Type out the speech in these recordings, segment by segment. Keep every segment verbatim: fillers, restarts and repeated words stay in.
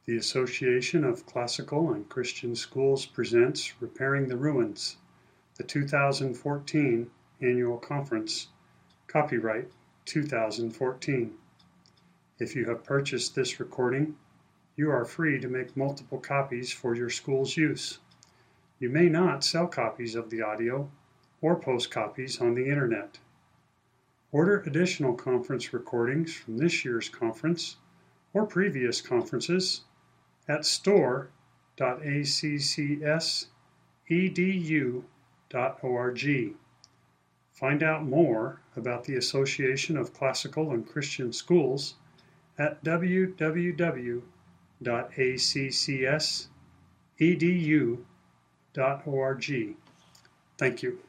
The Association of Classical and Christian Schools presents Repairing the Ruins, the two thousand fourteen Annual Conference, copyright two thousand fourteen. If you have purchased this recording, you are free to make multiple copies for your school's use. You may not sell copies of the audio or post copies on the internet. Order additional conference recordings from this year's conference or previous conferences at store dot a c c s e d u dot org. Find out more about the Association of Classical and Christian Schools at w w w dot a c c s e d u dot org. Thank you.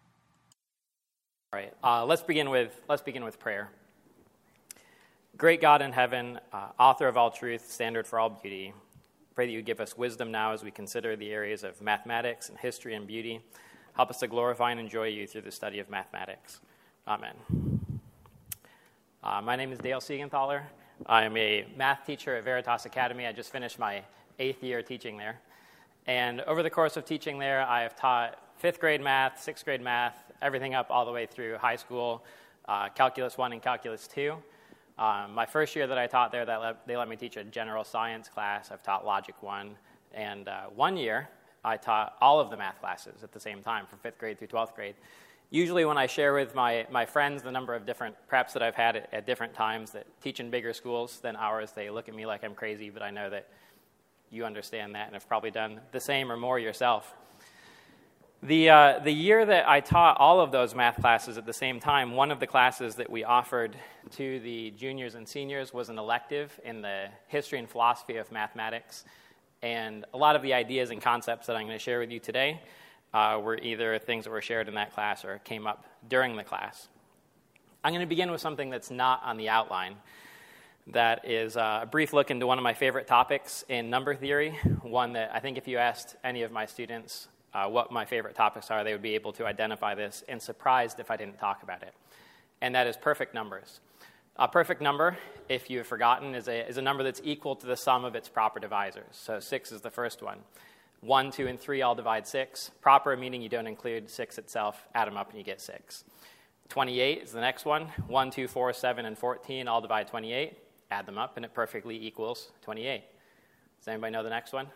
All right, uh, let's begin with let's begin with prayer. Great God in heaven, uh, author of all truth, standard for all beauty, pray that you give us wisdom now as we consider the areas of mathematics and history and beauty. Help us to glorify and enjoy you through the study of mathematics. Amen. Uh, my name is Dale Siegenthaler. I am a math teacher at Veritas Academy. I just finished my eighth year teaching there. And over the course of teaching there, I have taught fifth grade math, sixth grade math, everything up all the way through high school, uh, Calculus one and Calculus two. Um, my first year that I taught there, that let, they let me teach a general science class. I've taught Logic one. And uh, one year, I taught all of the math classes at the same time, from fifth grade through twelfth grade. Usually when I share with my, my friends the number of different preps that I've had at, at different times that teach in bigger schools than ours, they look at me like I'm crazy, but I know that you understand that and have probably done the same or more yourself. The, uh, the year that I taught all of those math classes at the same time, one of the classes that we offered to the juniors and seniors was an elective in the history and philosophy of mathematics. And a lot of the ideas and concepts that I'm going to share with you today uh, were either things that were shared in that class or came up during the class. I'm going to begin with something that's not on the outline. That is uh, a brief look into one of my favorite topics in number theory, one that I think if you asked any of my students uh, what my favorite topics are, they would be able to identify this and surprised if I didn't talk about it. And that is perfect numbers. A perfect number, if you've forgotten, is a, is a number that's equal to the sum of its proper divisors. So six is the first one. one, two, and three all divide six. Proper, meaning you don't include six itself. Add them up and you get six. twenty-eight is the next one. one, two, four, seven, and fourteen all divide twenty-eight. Add them up and it perfectly equals twenty-eight. Does anybody know the next one?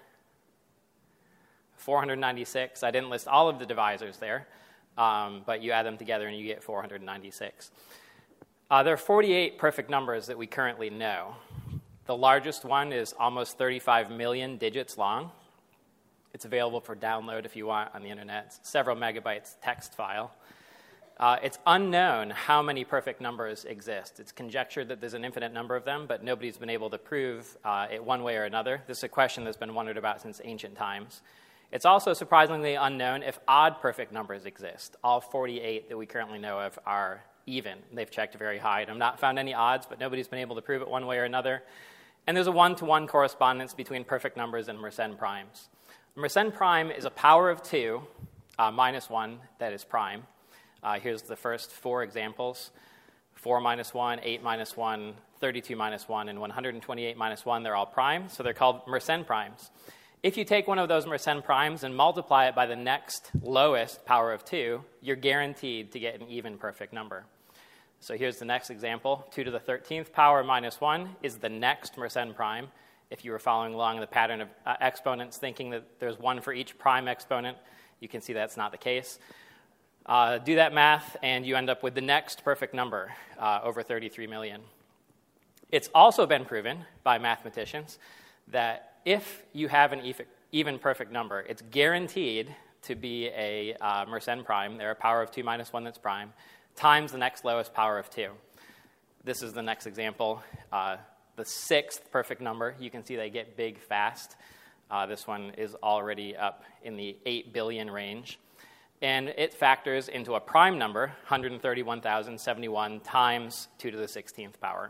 four hundred ninety-six. I didn't list all of the divisors there, um, but you add them together and you get four hundred ninety-six. Uh, there are forty-eight perfect numbers that we currently know. The largest one is almost thirty-five million digits long. It's available for download if you want on the internet. It's several megabytes text file. Uh, it's unknown how many perfect numbers exist. It's conjectured that there's an infinite number of them, but nobody's been able to prove uh, it one way or another. This is a question that's been wondered about since ancient times. It's also surprisingly unknown if odd perfect numbers exist. All forty-eight that we currently know of are even. They've checked very high and have not found any odds, but nobody's been able to prove it one way or another. And there's a one-to-one correspondence between perfect numbers and Mersenne primes. Mersenne prime is a power of two uh, minus one that is prime. Uh, here's the first four examples. four minus one, eight minus one, thirty-two minus one, and one hundred twenty-eight minus one. They're all prime, so they're called Mersenne primes. If you take one of those Mersenne primes and multiply it by the next lowest power of two, you're guaranteed to get an even perfect number. So here's the next example. two to the thirteenth power minus one is the next Mersenne prime. If you were following along the pattern of uh, exponents, thinking that there's one for each prime exponent, you can see that's not the case. Uh, do that math, and you end up with the next perfect number, uh, over thirty-three million. It's also been proven by mathematicians that if you have an even perfect number, it's guaranteed to be a uh, Mersenne prime. They're a power of two minus one that's prime, times the next lowest power of two. This is the next example. Uh, the sixth perfect number, you can see they get big fast. Uh, this one is already up in the eight billion range. And it factors into a prime number, one hundred thirty-one thousand seventy-one times two to the sixteenth power.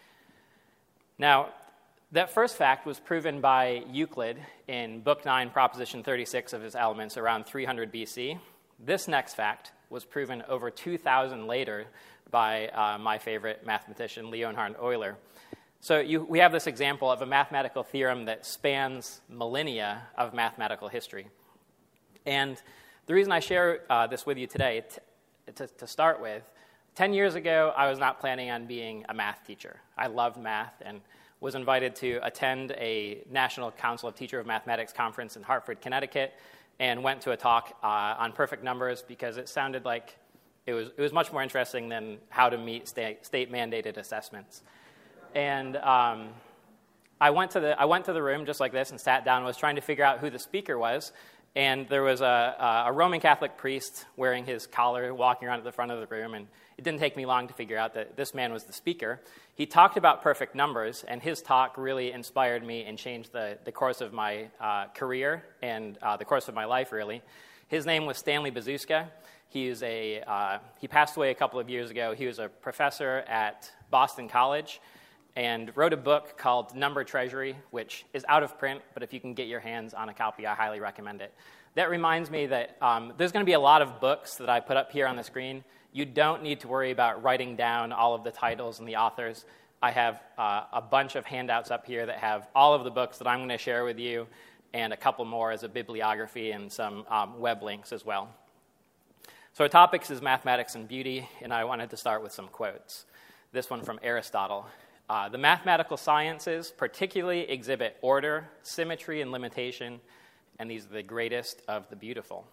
Now, that first fact was proven by Euclid in Book nine, Proposition thirty-six of his Elements around three hundred B C. This next fact was proven over two thousand later by uh, my favorite mathematician, Leonhard Euler. So you, we have this example of a mathematical theorem that spans millennia of mathematical history. And the reason I share uh, this with you today, t- to, to start with, ten years ago, I was not planning on being a math teacher. I loved math and was invited to attend a National Council of Teachers of Mathematics conference in Hartford, Connecticut, and went to a talk uh, on perfect numbers because it sounded like it was, it was much more interesting than how to meet state, state-mandated assessments. And um, I went to the I went to the room just like this and sat down and was trying to figure out who the speaker was. And there was a, a Roman Catholic priest wearing his collar walking around at the front of the room. And it didn't take me long to figure out that this man was the speaker. He talked about perfect numbers, and his talk really inspired me and changed the, the course of my uh, career and uh, the course of my life, really. His name was Stanley Bazuska. He, is a, uh, he passed away a couple of years ago. He was a professor at Boston College and wrote a book called Number Treasury, which is out of print, but if you can get your hands on a copy, I highly recommend it. That reminds me that um, there's going to be a lot of books that I put up here on the screen. You don't need to worry about writing down all of the titles and the authors. I have uh, a bunch of handouts up here that have all of the books that I'm going to share with you and a couple more as a bibliography and some um, web links as well. So our topic is mathematics and beauty, and I wanted to start with some quotes. This one from Aristotle. Uh, the mathematical sciences particularly exhibit order, symmetry, and limitation, and these are the greatest of the beautiful.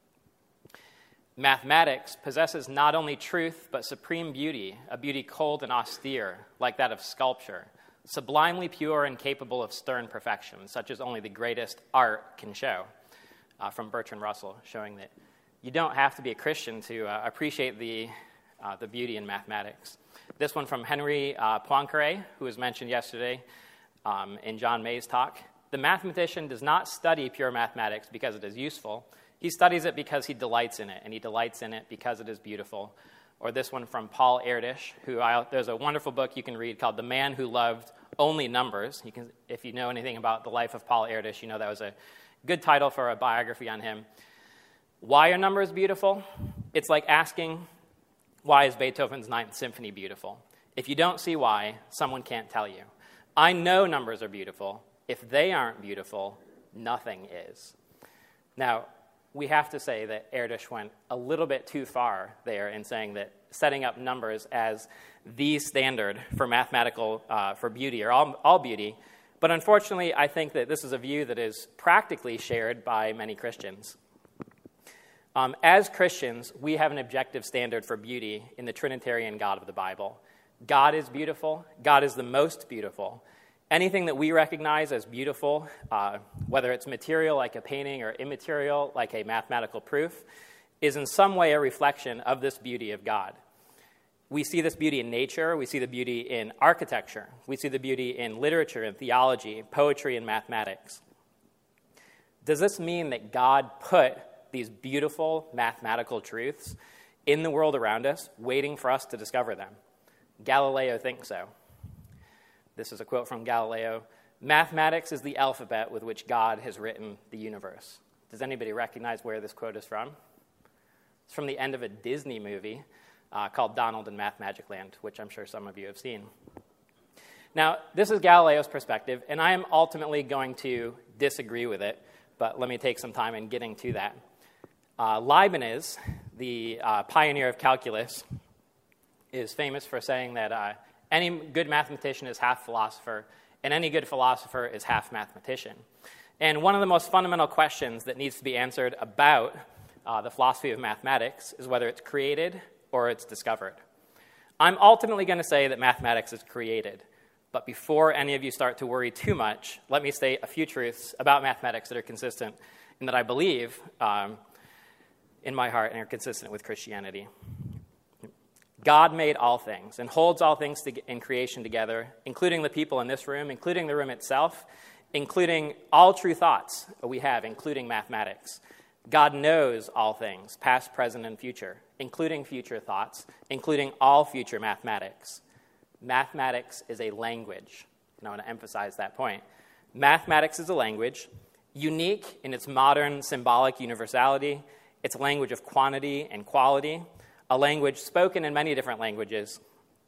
Mathematics possesses not only truth, but supreme beauty, a beauty cold and austere, like that of sculpture, sublimely pure and capable of stern perfection, such as only the greatest art can show. Uh, from Bertrand Russell, showing that you don't have to be a Christian to uh, appreciate the, uh, the beauty in mathematics. This one from Henry uh, Poincaré, who was mentioned yesterday um, in John May's talk. The mathematician does not study pure mathematics because it is useful. He studies it because he delights in it, and he delights in it because it is beautiful. Or this one from Paul Erdős, who I, there's a wonderful book you can read called The Man Who Loved Only Numbers. You can, if you know anything about the life of Paul Erdős, you know that was a good title for a biography on him. Why are numbers beautiful? It's like asking, why is Beethoven's Ninth Symphony beautiful? If you don't see why, someone can't tell you. I know numbers are beautiful. If they aren't beautiful, nothing is. Now, we have to say that Erdős went a little bit too far there in saying that setting up numbers as the standard for mathematical, uh, for beauty, or all, all beauty. But unfortunately, I think that this is a view that is practically shared by many Christians. Um, as Christians, we have an objective standard for beauty in the Trinitarian God of the Bible. God is beautiful. God is the most beautiful. Anything that we recognize as beautiful, uh, whether it's material like a painting or immaterial like a mathematical proof, is in some way a reflection of this beauty of God. We see this beauty in nature. We see the beauty in architecture. We see the beauty in literature and theology, poetry and mathematics. Does this mean that God put these beautiful mathematical truths in the world around us, waiting for us to discover them? Galileo thinks so. This is a quote from Galileo. Mathematics is the alphabet with which God has written the universe. Does anybody recognize where this quote is from? It's from the end of a Disney movie uh, called Donald and Math Magic Land, which I'm sure some of you have seen. Now, this is Galileo's perspective, and I am ultimately going to disagree with it, but let me take some time in getting to that. Uh, Leibniz, the uh, pioneer of calculus, is famous for saying that uh, any good mathematician is half philosopher, and any good philosopher is half mathematician. And one of the most fundamental questions that needs to be answered about uh, the philosophy of mathematics is whether it's created or it's discovered. I'm ultimately going to say that mathematics is created. But before any of you start to worry too much, let me state a few truths about mathematics that are consistent and that I believe um, in my heart and are consistent with Christianity. God made all things and holds all things to, in creation together, including the people in this room, including the room itself, including all true thoughts we have, including mathematics. God knows all things, past, present, and future, including future thoughts, including all future mathematics. Mathematics is a language, and I want to emphasize that point. Mathematics is a language, unique in its modern symbolic universality. It's a language of quantity and quality, a language spoken in many different languages,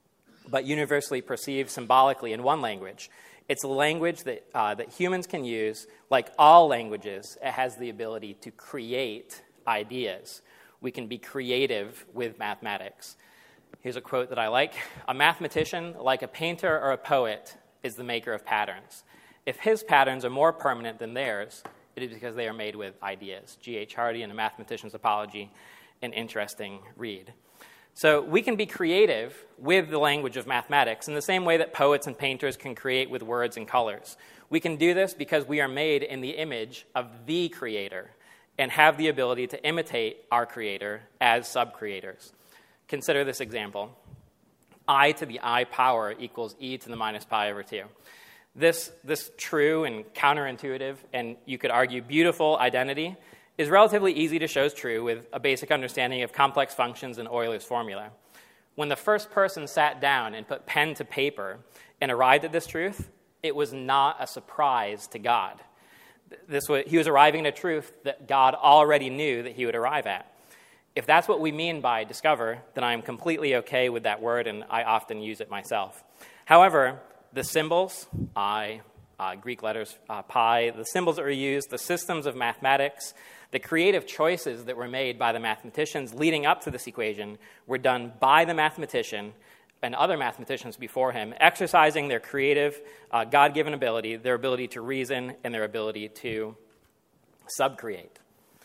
but universally perceived symbolically in one language. It's a language that, uh, that humans can use. Like all languages, it has the ability to create ideas. We can be creative with mathematics. Here's a quote that I like. A mathematician, like a painter or a poet, is the maker of patterns. If his patterns are more permanent than theirs, it is because they are made with ideas. G H Hardy in A Mathematician's Apology, an interesting read. So we can be creative with the language of mathematics in the same way that poets and painters can create with words and colors. We can do this because we are made in the image of the creator and have the ability to imitate our creator as sub-creators. Consider this example. I to the I power equals e to the minus pi over two. This, this true and counterintuitive, and you could argue beautiful identity is relatively easy to show as true with a basic understanding of complex functions and Euler's formula. When the first person sat down and put pen to paper and arrived at this truth, it was not a surprise to God. This was, he was arriving at a truth that God already knew that he would arrive at. If that's what we mean by discover, then I am completely okay with that word, and I often use it myself. However, the symbols, I, uh, Greek letters, uh, pi, the symbols that were used, the systems of mathematics, the creative choices that were made by the mathematicians leading up to this equation were done by the mathematician and other mathematicians before him, exercising their creative, uh, God-given ability, their ability to reason, and their ability to subcreate.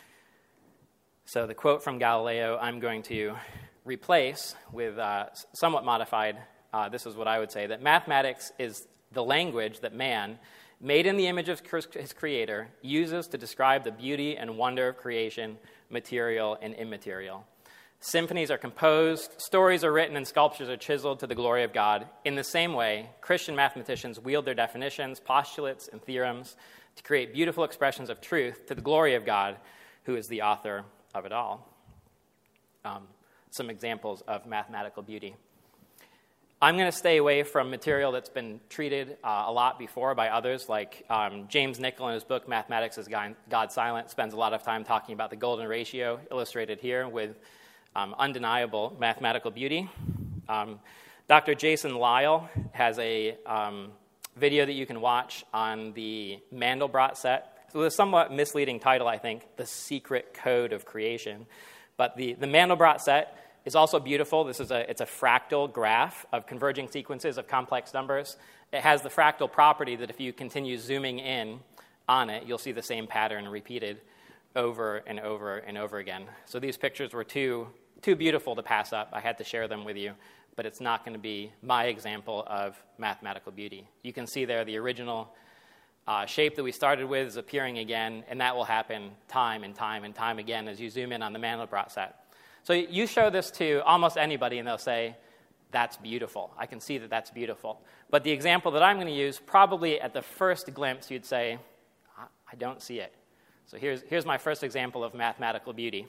So the quote from Galileo I'm going to replace with uh, somewhat modified. Uh, this is what I would say, that mathematics is the language that man, made in the image of his creator, uses to describe the beauty and wonder of creation, material and immaterial. Symphonies are composed, stories are written, and sculptures are chiseled to the glory of God. In the same way, Christian mathematicians wield their definitions, postulates, and theorems to create beautiful expressions of truth to the glory of God, who is the author of it all. Um, some examples of mathematical beauty. I'm going to stay away from material that's been treated uh, a lot before by others, like um, James Nichol in his book, Mathematics is God Silent, spends a lot of time talking about the golden ratio, illustrated here with um, undeniable mathematical beauty. Um, Doctor Jason Lisle has a um, video that you can watch on the Mandelbrot set. So with a somewhat misleading title, I think, The Secret Code of Creation. But the, the Mandelbrot set is also beautiful. This is a, it's a fractal graph of converging sequences of complex numbers. It has the fractal property that if you continue zooming in on it, you'll see the same pattern repeated over and over and over again. So these pictures were too, too beautiful to pass up. I had to share them with you, but it's not going to be my example of mathematical beauty. You can see there the original uh, shape that we started with is appearing again, and that will happen time and time and time again as you zoom in on the Mandelbrot set. So you show this to almost anybody, and they'll say, that's beautiful. I can see that that's beautiful. But the example that I'm going to use, probably at the first glimpse, you'd say, I don't see it. So here's, here's my first example of mathematical beauty.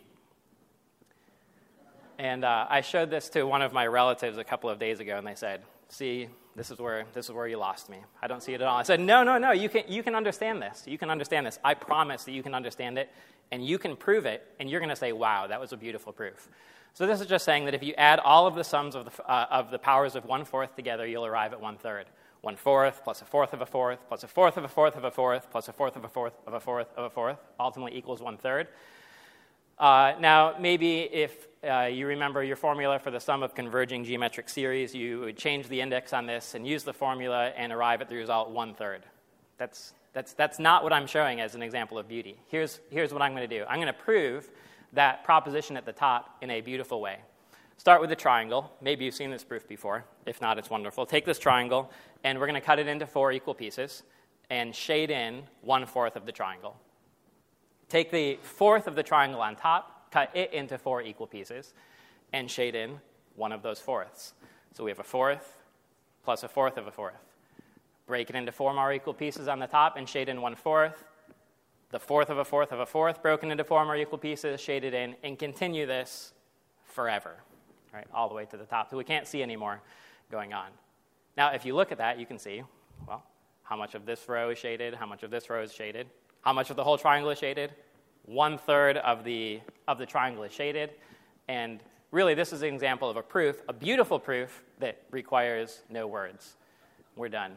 And uh, I showed this to one of my relatives a couple of days ago, and they said, see, this is where this is where you lost me. I don't see it at all. I said, no, no, no, you can, you can understand this. You can understand this. I promise that you can understand it. And you can prove it, and you're going to say, wow, that was a beautiful proof. So this is just saying that if you add all of the sums of the, uh, of the powers of one-fourth together, you'll arrive at one-third. One-fourth plus a fourth of a fourth plus a fourth of a fourth of a fourth plus a fourth of a fourth of a fourth of a fourth ultimately equals one-third. Uh, now, maybe if uh, you remember your formula for the sum of converging geometric series, you would change the index on this and use the formula and arrive at the result one-third. That's That's, that's not what I'm showing as an example of beauty. Here's, here's what I'm going to do. I'm going to prove that proposition at the top in a beautiful way. Start with a triangle. Maybe you've seen this proof before. If not, it's wonderful. Take this triangle, and we're going to cut it into four equal pieces and shade in one-fourth of the triangle. Take the fourth of the triangle on top, cut it into four equal pieces, and shade in one of those fourths. So we have a fourth plus a fourth of a fourth. Break it into four more equal pieces on the top and shade in one-fourth. The fourth of a fourth of a fourth broken into four more equal pieces, shaded in, and continue this forever, right, all the way to the top. So we can't see any more going on. Now, if you look at that, you can see, well, how much of this row is shaded, how much of this row is shaded, how much of the whole triangle is shaded. One-third of the, of the triangle is shaded, and really, this is an example of a proof, a beautiful proof that requires no words. We're done.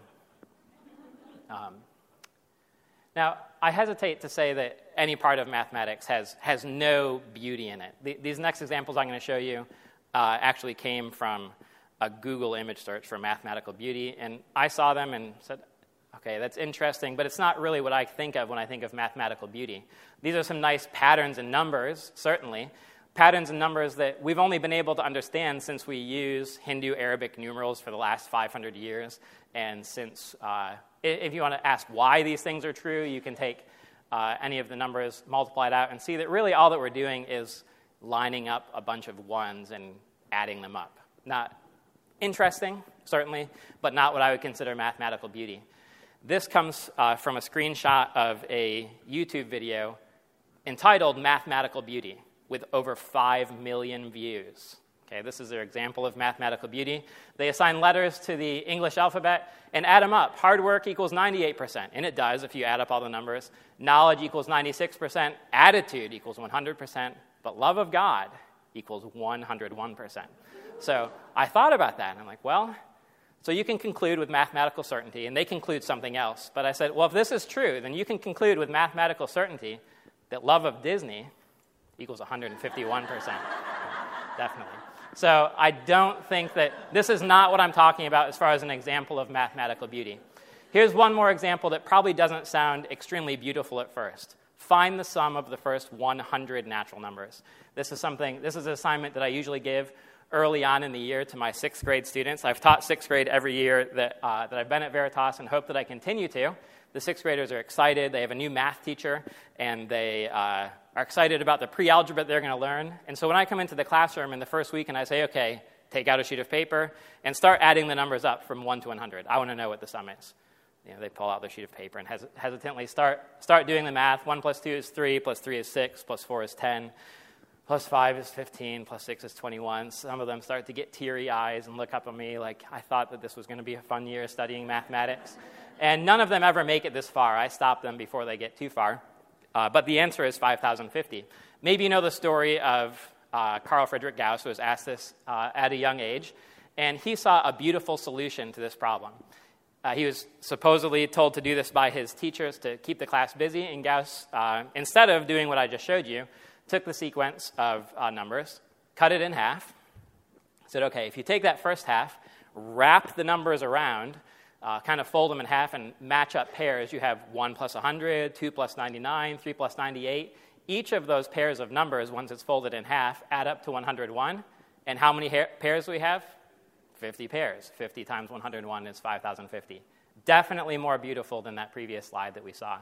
Um, now, I hesitate to say that any part of mathematics has, has no beauty in it. The, these next examples I'm going to show you uh, actually came from a Google image search for mathematical beauty, and I saw them and said, okay, that's interesting, but it's not really what I think of when I think of mathematical beauty. These are some nice patterns and numbers, certainly, patterns and numbers that we've only been able to understand since we use Hindu-Arabic numerals for the last five hundred years, and since, uh, if you want to ask why these things are true, you can take uh, any of the numbers, multiply it out, and see that really all that we're doing is lining up a bunch of ones and adding them up. Not interesting, certainly, but not what I would consider mathematical beauty. This comes uh, from a screenshot of a YouTube video entitled Mathematical Beauty, with over five million views. Okay, this is their example of mathematical beauty. They assign letters to the English alphabet and add them up. Hard work equals ninety-eight percent, and it does if you add up all the numbers. Knowledge equals ninety-six percent. Attitude equals one hundred percent. But love of God equals one hundred one percent. So I thought about that, and I'm like, well, so you can conclude with mathematical certainty, and they conclude something else. But I said, well, if this is true, then you can conclude with mathematical certainty that love of Disney equals one hundred fifty-one percent. Definitely. So I don't think that this is not what I'm talking about as far as an example of mathematical beauty. Here's one more example that probably doesn't sound extremely beautiful at first. Find the sum of the first one hundred natural numbers. This is something, this is an assignment that I usually give early on in the year to my sixth grade students. I've taught sixth grade every year that, uh, that I've been at Veritas and hope that I continue to. The sixth graders are excited. They have a new math teacher, and they uh, are excited about the pre-algebra they're going to learn. And so when I come into the classroom in the first week and I say, okay, take out a sheet of paper and start adding the numbers up from one to one hundred. I want to know what the sum is. You know, they pull out their sheet of paper and hes- hesitantly start, start doing the math. one plus two is three, plus three is six, plus four is ten. Plus five is fifteen, plus six is twenty-one. Some of them start to get teary eyes and look up at me like I thought that this was going to be a fun year studying mathematics. And none of them ever make it this far. I stop them before they get too far. Uh, but the answer is five thousand fifty. Maybe you know the story of uh, Carl Friedrich Gauss, who was asked this uh, at a young age, and he saw a beautiful solution to this problem. Uh, he was supposedly told to do this by his teachers to keep the class busy, and Gauss, uh, instead of doing what I just showed you, took the sequence of uh, numbers, cut it in half, said, okay, if you take that first half, wrap the numbers around, uh, kind of fold them in half and match up pairs, you have one plus one hundred, two plus ninety-nine, three plus ninety-eight. Each of those pairs of numbers, once it's folded in half, add up to one hundred one. And how many ha- pairs do we have? fifty pairs. fifty times one hundred one is five thousand fifty. Definitely more beautiful than that previous slide that we saw.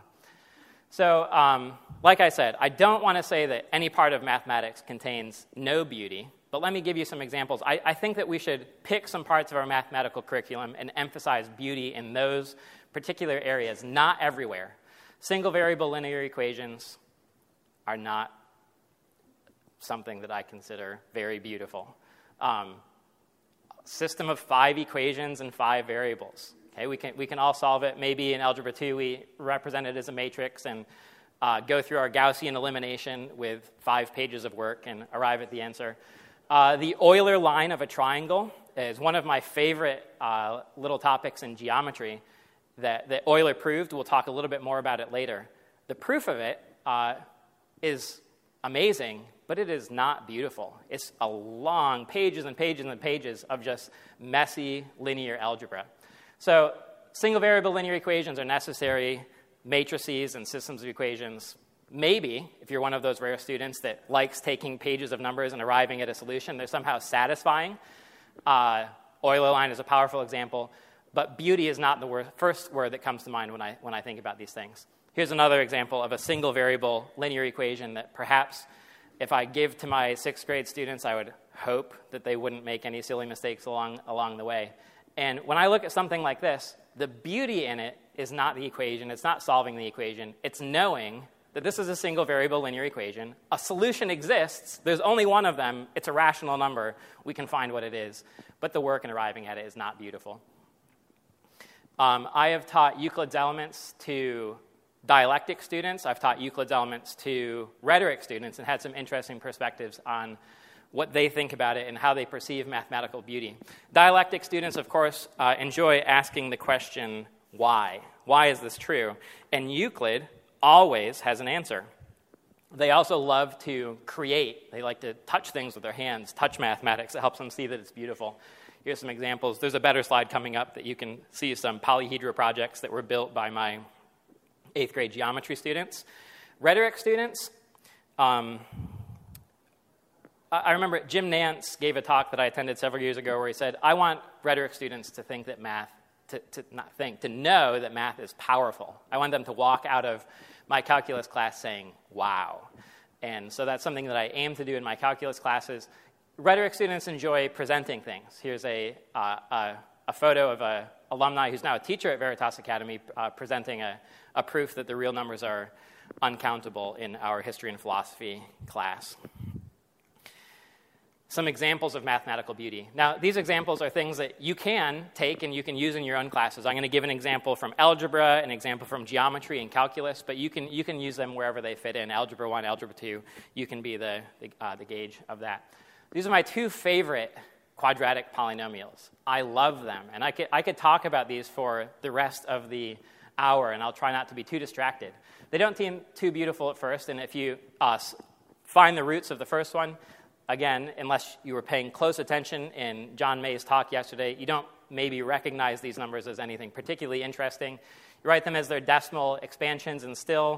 So, um, like I said, I don't want to say that any part of mathematics contains no beauty, but let me give you some examples. I, I think that we should pick some parts of our mathematical curriculum and emphasize beauty in those particular areas, not everywhere. Single variable linear equations are not something that I consider very beautiful. Um, system of five equations and five variables. Okay, we can we can all solve it. Maybe in Algebra two we represent it as a matrix and uh, go through our Gaussian elimination with five pages of work and arrive at the answer. Uh, the Euler line of a triangle is one of my favorite uh, little topics in geometry that, that Euler proved. We'll talk a little bit more about it later. The proof of it uh, is amazing, but it is not beautiful. It's a long pages and pages and pages of just messy linear algebra. So single variable linear equations are necessary, matrices and systems of equations. Maybe, if you're one of those rare students that likes taking pages of numbers and arriving at a solution, they're somehow satisfying. Uh, Euler line is a powerful example, but beauty is not the word, first word that comes to mind when I, when I think about these things. Here's another example of a single variable linear equation that perhaps if I give to my sixth grade students, I would hope that they wouldn't make any silly mistakes along, along the way. And when I look at something like this, the beauty in it is not the equation. It's not solving the equation. It's knowing that this is a single variable linear equation. A solution exists. There's only one of them. It's a rational number. We can find what it is. But the work in arriving at it is not beautiful. Um, I have taught Euclid's Elements to dialectic students. I've taught Euclid's Elements to rhetoric students and had some interesting perspectives on what they think about it and how they perceive mathematical beauty. Dialectic students, of course, uh, enjoy asking the question, why? Why is this true? And Euclid always has an answer. They also love to create. They like to touch things with their hands, touch mathematics. It helps them see that it's beautiful. Here's some examples. There's a better slide coming up that you can see some polyhedra projects that were built by my eighth grade geometry students. Rhetoric students, um, I remember Jim Nance gave a talk that I attended several years ago where he said, I want rhetoric students to think that math, to, to not think, to know that math is powerful. I want them to walk out of my calculus class saying, wow. And so that's something that I aim to do in my calculus classes. Rhetoric students enjoy presenting things. Here's a, uh, a, a photo of an alumni who's now a teacher at Veritas Academy uh, presenting a, a proof that the real numbers are uncountable in our history and philosophy class. Some examples of mathematical beauty. Now, these examples are things that you can take and you can use in your own classes. I'm going to give an example from algebra, an example from geometry and calculus, but you can you can use them wherever they fit in. Algebra one, algebra two, you can be the, the, uh, the gauge of that. These are my two favorite quadratic polynomials. I love them, and I could, I could talk about these for the rest of the hour, and I'll try not to be too distracted. They don't seem too beautiful at first, and if you uh, find the roots of the first one, again, unless you were paying close attention in John May's talk yesterday, you don't maybe recognize these numbers as anything particularly interesting. You write them as their decimal expansions, and still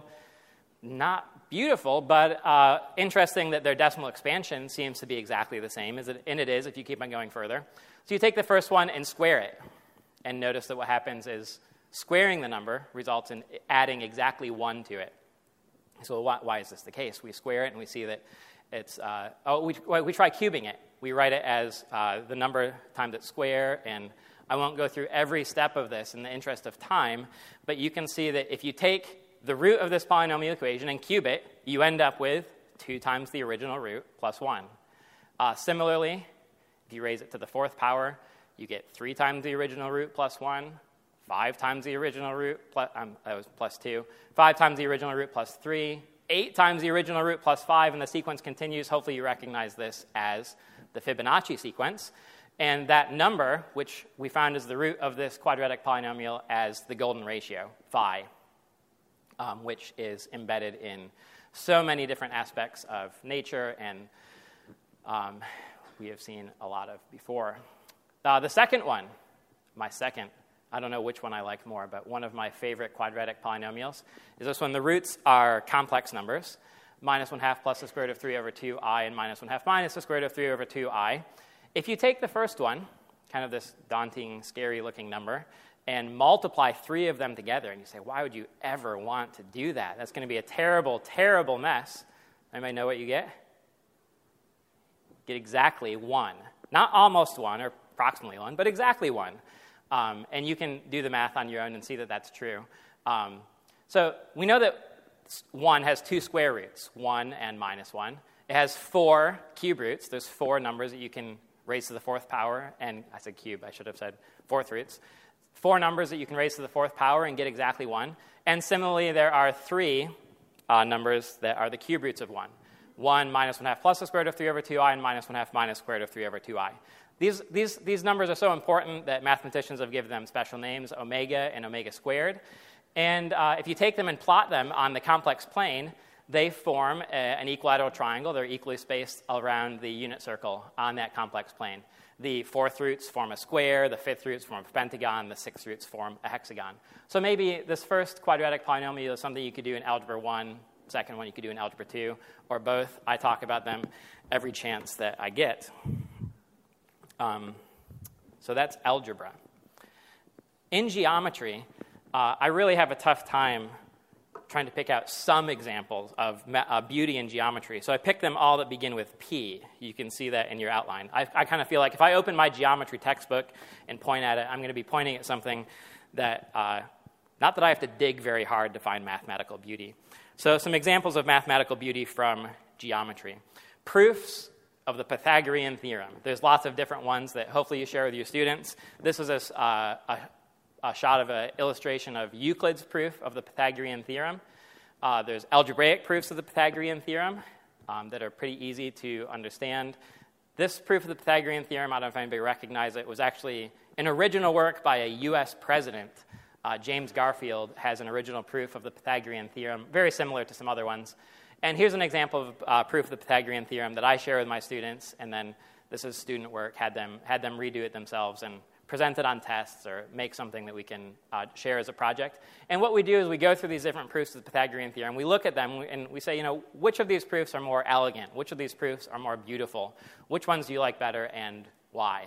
not beautiful, but uh, interesting that their decimal expansion seems to be exactly the same, as it, and it is if you keep on going further. So you take the first one and square it, and notice that what happens is squaring the number results in adding exactly one to it. So why, why is this the case? We square it, and we see that It's, uh, oh, we, we try cubing it. We write it as uh, the number times its square, and I won't go through every step of this in the interest of time, but you can see that if you take the root of this polynomial equation and cube it, you end up with two times the original root plus one. Uh, similarly, if you raise it to the fourth power, you get three times the original root plus one, five times the original root, plus, um, that was plus two, five times the original root plus three, eight times the original root plus five, and the sequence continues. Hopefully you recognize this as the Fibonacci sequence. And that number, which we found is the root of this quadratic polynomial, as the golden ratio, phi, um, which is embedded in so many different aspects of nature, and um, we have seen a lot of before. Uh, the second one, my second I don't know which one I like more, but one of my favorite quadratic polynomials is this one. The roots are complex numbers, minus one half plus the square root of three over two i, and minus one half minus the square root of three over two i. If you take the first one, kind of this daunting, scary-looking number, and multiply three of them together, and you say, why would you ever want to do that? That's going to be a terrible, terrible mess. Anybody know what you get? Get exactly one. Not almost one, or approximately one, but exactly one. Um, and you can do the math on your own and see that that's true. Um, so we know that one has two square roots, one and minus one. It has four cube roots. There's four numbers that you can raise to the fourth power, and I said cube, I should have said fourth roots. Four numbers that you can raise to the fourth power and get exactly one. And similarly, there are three uh, numbers that are the cube roots of one. one minus one half plus the square root of three over two i, and minus one half minus square root of three over two i. These, these, these numbers are so important that mathematicians have given them special names, omega and omega squared. And uh, if you take them and plot them on the complex plane, they form a, an equilateral triangle. They're equally spaced around the unit circle on that complex plane. The fourth roots form a square, the fifth roots form a pentagon, the sixth roots form a hexagon. So maybe this first quadratic polynomial is something you could do in Algebra one, second one you could do in Algebra two, or both. I talk about them every chance that I get. Um, so that's algebra. In geometry, uh, I really have a tough time trying to pick out some examples of ma- uh, beauty in geometry. So I picked them all that begin with P. You can see that in your outline. I, I kind of feel like if I open my geometry textbook and point at it, I'm going to be pointing at something that, uh, not that I have to dig very hard to find mathematical beauty. So some examples of mathematical beauty from geometry. Proofs of the Pythagorean theorem. There's lots of different ones that hopefully you share with your students. This is a, uh, a, a shot of an illustration of Euclid's proof of the Pythagorean theorem. Uh, there's algebraic proofs of the Pythagorean theorem um, that are pretty easy to understand. This proof of the Pythagorean theorem, I don't know if anybody recognizes it, was actually an original work by a U S president. Uh, James Garfield has an original proof of the Pythagorean theorem, very similar to some other ones. And here's an example of uh, proof of the Pythagorean theorem that I share with my students, and then this is student work, had them, had them redo it themselves and present it on tests or make something that we can uh, share as a project. And what we do is we go through these different proofs of the Pythagorean theorem. We look at them and we say, you know, which of these proofs are more elegant? Which of these proofs are more beautiful? Which ones do you like better and why?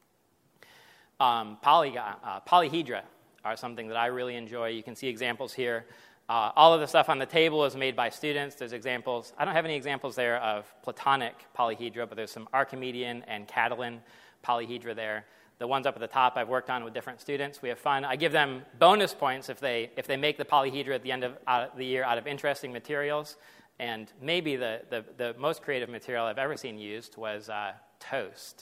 Um, polygon, uh, polyhedra are something that I really enjoy. You can see examples here. Uh, all of the stuff on the table is made by students. There's examples. I don't have any examples there of Platonic polyhedra, but there's some Archimedean and Catalan polyhedra there. The ones up at the top I've worked on with different students. We have fun. I give them bonus points if they if they make the polyhedra at the end of, out of the year out of interesting materials. And maybe the, the, the most creative material I've ever seen used was uh, toast.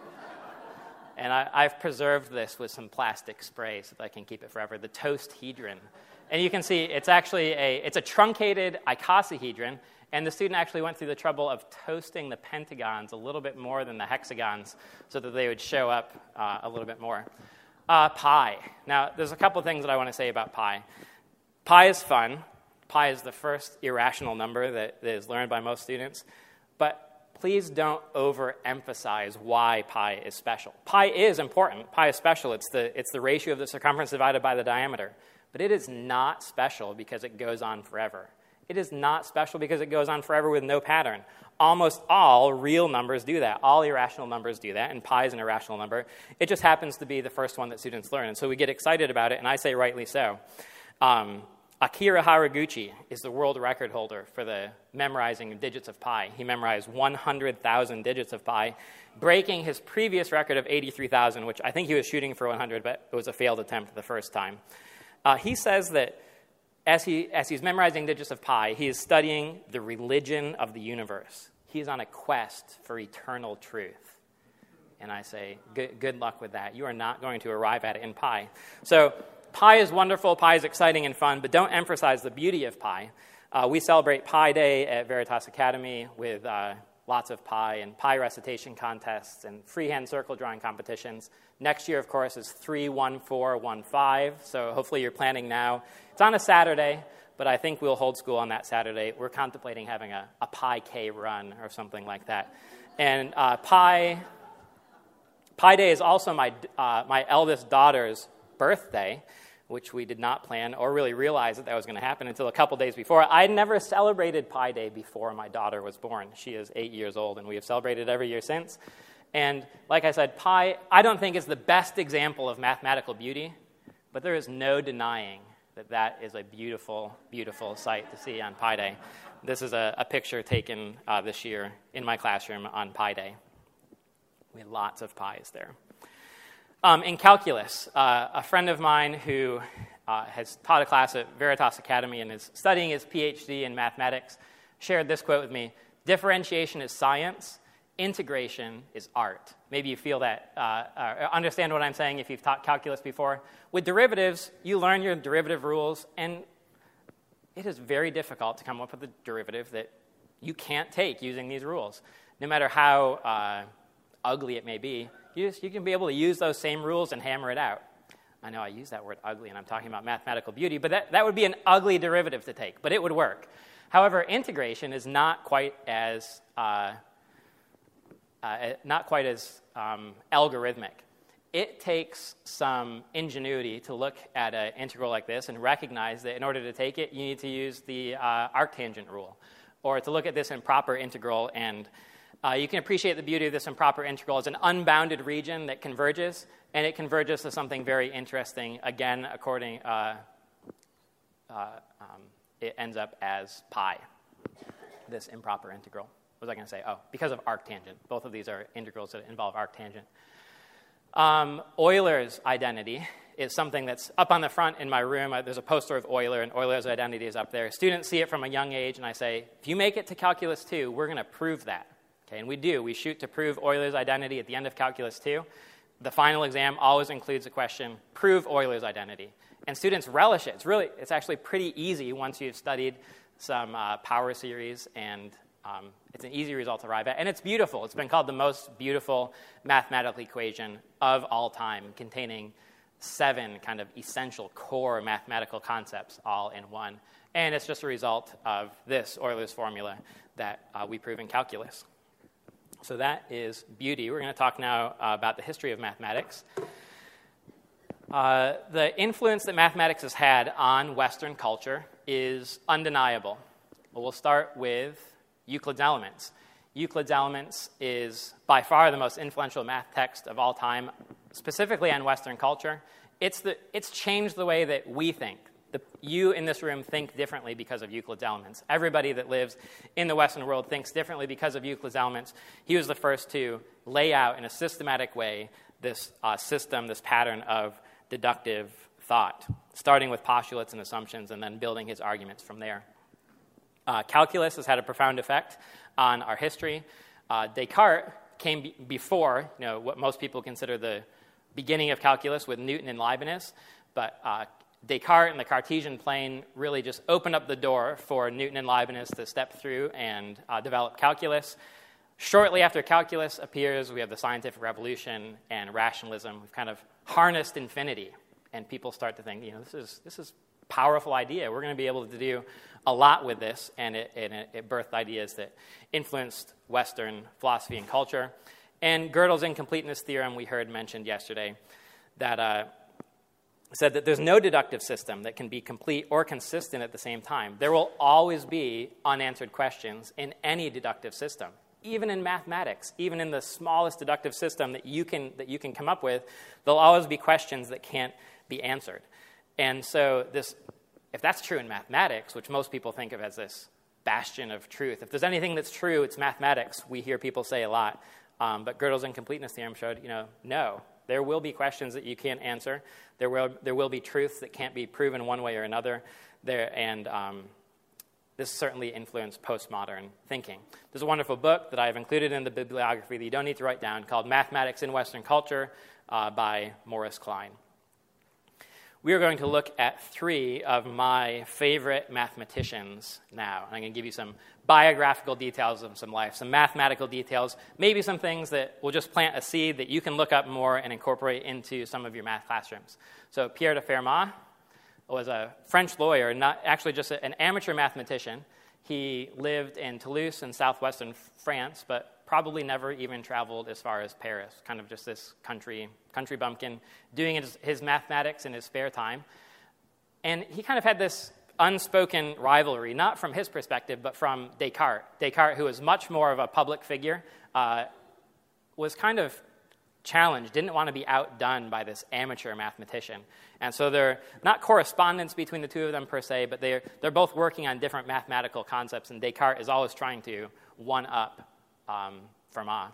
And I, I've preserved this with some plastic spray so that I can keep it forever, the toast-hedron. And you can see it's actually a, it's a truncated icosahedron, and the student actually went through the trouble of toasting the pentagons a little bit more than the hexagons so that they would show up uh, a little bit more. Uh, pi. Now, there's a couple things that I want to say about pi. Pi is fun. Pi is the first irrational number that, that is learned by most students. But please don't overemphasize why pi is special. Pi is important. Pi is special. It's the, it's the ratio of the circumference divided by the diameter. But it is not special because it goes on forever. It is not special because it goes on forever with no pattern. Almost all real numbers do that. All irrational numbers do that, and pi is an irrational number. It just happens to be the first one that students learn, and so we get excited about it, and I say rightly so. Um, Akira Haraguchi is the world record holder for the memorizing digits of pi. He memorized one hundred thousand digits of pi, breaking his previous record of eighty-three thousand, which I think he was shooting for one hundred, but it was a failed attempt the first time. Uh, he says that as he as he's memorizing digits of pi, he is studying the religion of the universe. He's on a quest for eternal truth. And I say, good, good luck with that. You are not going to arrive at it in pi. So pi is wonderful, pi is exciting and fun, but don't emphasize the beauty of pi. Uh, we celebrate Pi Day at Veritas Academy with uh, lots of pi and pi recitation contests and freehand circle drawing competitions. Next year, of course, is three one four one five, so hopefully you're planning now. It's on a Saturday, but I think we'll hold school on that Saturday. We're contemplating having a, a Pi K run or something like that. And uh, Pi, Pi Day is also my, uh, my eldest daughter's birthday, which we did not plan or really realize that that was going to happen until a couple days before. I had never celebrated Pi Day before my daughter was born. She is eight years old, and we have celebrated every year since. And like I said, pi, I don't think is the best example of mathematical beauty, but there is no denying that that is a beautiful, beautiful sight to see on Pi Day. This is a, a picture taken uh, this year in my classroom on Pi Day. We had lots of pies there. Um, in calculus, uh, a friend of mine who uh, has taught a class at Veritas Academy and is studying his P H D in mathematics shared this quote with me: differentiation is science, integration is art. Maybe you feel that, uh, uh, understand what I'm saying if you've taught calculus before. With derivatives, you learn your derivative rules, and it is very difficult to come up with a derivative that you can't take using these rules. No matter how uh, ugly it may be, you, just, you can be able to use those same rules and hammer it out. I know I use that word ugly, and I'm talking about mathematical beauty, but that, that would be an ugly derivative to take, but it would work. However, integration is not quite as... Uh, Uh, not quite as um, algorithmic. It takes some ingenuity to look at an integral like this and recognize that in order to take it, you need to use the uh, arctangent rule, or to look at this improper integral, and uh, you can appreciate the beauty of this improper integral as an unbounded region that converges, and it converges to something very interesting. Again, according, uh, uh, um, it ends up as pi, this improper integral. What was I going to say? Oh, because of arctangent. Both of these are integrals that involve arctangent. Um, Euler's identity is something that's up on the front in my room. There's a poster of Euler, and Euler's identity is up there. Students see it from a young age, and I say, if you make it to Calculus two, we're going to prove that. Okay, and we do. We shoot to prove Euler's identity at the end of Calculus two. The final exam always includes a question, prove Euler's identity. And students relish it. It's really, it's actually pretty easy once you've studied some uh, power series and Um, it's an easy result to arrive at, and it's beautiful. It's been called the most beautiful mathematical equation of all time, containing seven kind of essential core mathematical concepts all in one. And it's just a result of this Euler's formula that uh, we prove in calculus. So that is beauty. We're going to talk now uh, about the history of mathematics. Uh, the influence that mathematics has had on Western culture is undeniable. Well, we'll start with Euclid's Elements. Euclid's Elements is by far the most influential math text of all time, specifically on Western culture. It's, the, it's changed the way that we think. The, you in this room think differently because of Euclid's Elements. Everybody that lives in the Western world thinks differently because of Euclid's Elements. He was the first to lay out in a systematic way this uh, system, this pattern of deductive thought, starting with postulates and assumptions and then building his arguments from there. Uh, calculus has had a profound effect on our history. Uh, Descartes came be- before, you know, what most people consider the beginning of calculus with Newton and Leibniz, but uh, Descartes and the Cartesian plane really just opened up the door for Newton and Leibniz to step through and uh, develop calculus. Shortly after calculus appears, we have the scientific revolution and rationalism. We've kind of harnessed infinity, and people start to think, you know, this is this is a powerful idea. We're going to be able to do a lot with this, and it, and it, it birthed ideas that influenced Western philosophy and culture. And Gödel's incompleteness theorem we heard mentioned yesterday that uh, said that there's no deductive system that can be complete or consistent at the same time. There will always be unanswered questions in any deductive system. Even in mathematics, even in the smallest deductive system that you can that you can come up with, there'll always be questions that can't be answered. And so this, if that's true in mathematics, which most people think of as this bastion of truth, if there's anything that's true, it's mathematics. We hear people say a lot. Um, but Gödel's incompleteness theorem showed, you know, no, there will be questions that you can't answer. There will there will be truths that can't be proven one way or another. There and um, this certainly influenced postmodern thinking. There's a wonderful book that I've included in the bibliography that you don't need to write down called Mathematics in Western Culture uh, by Morris Klein. We are going to look at three of my favorite mathematicians now. I'm going to give you some biographical details of some life, some mathematical details, maybe some things that will just plant a seed that you can look up more and incorporate into some of your math classrooms. So Pierre de Fermat was a French lawyer, not actually just an amateur mathematician. He lived in Toulouse in southwestern France, but probably never even traveled as far as Paris, kind of just this country country bumpkin, doing his, his mathematics in his spare time. And he kind of had this unspoken rivalry, not from his perspective, but from Descartes. Descartes, who was much more of a public figure, uh, was kind of challenged, didn't want to be outdone by this amateur mathematician. And so they're not correspondence between the two of them per se, but they're, they're both working on different mathematical concepts, and Descartes is always trying to one-up um, Fermat.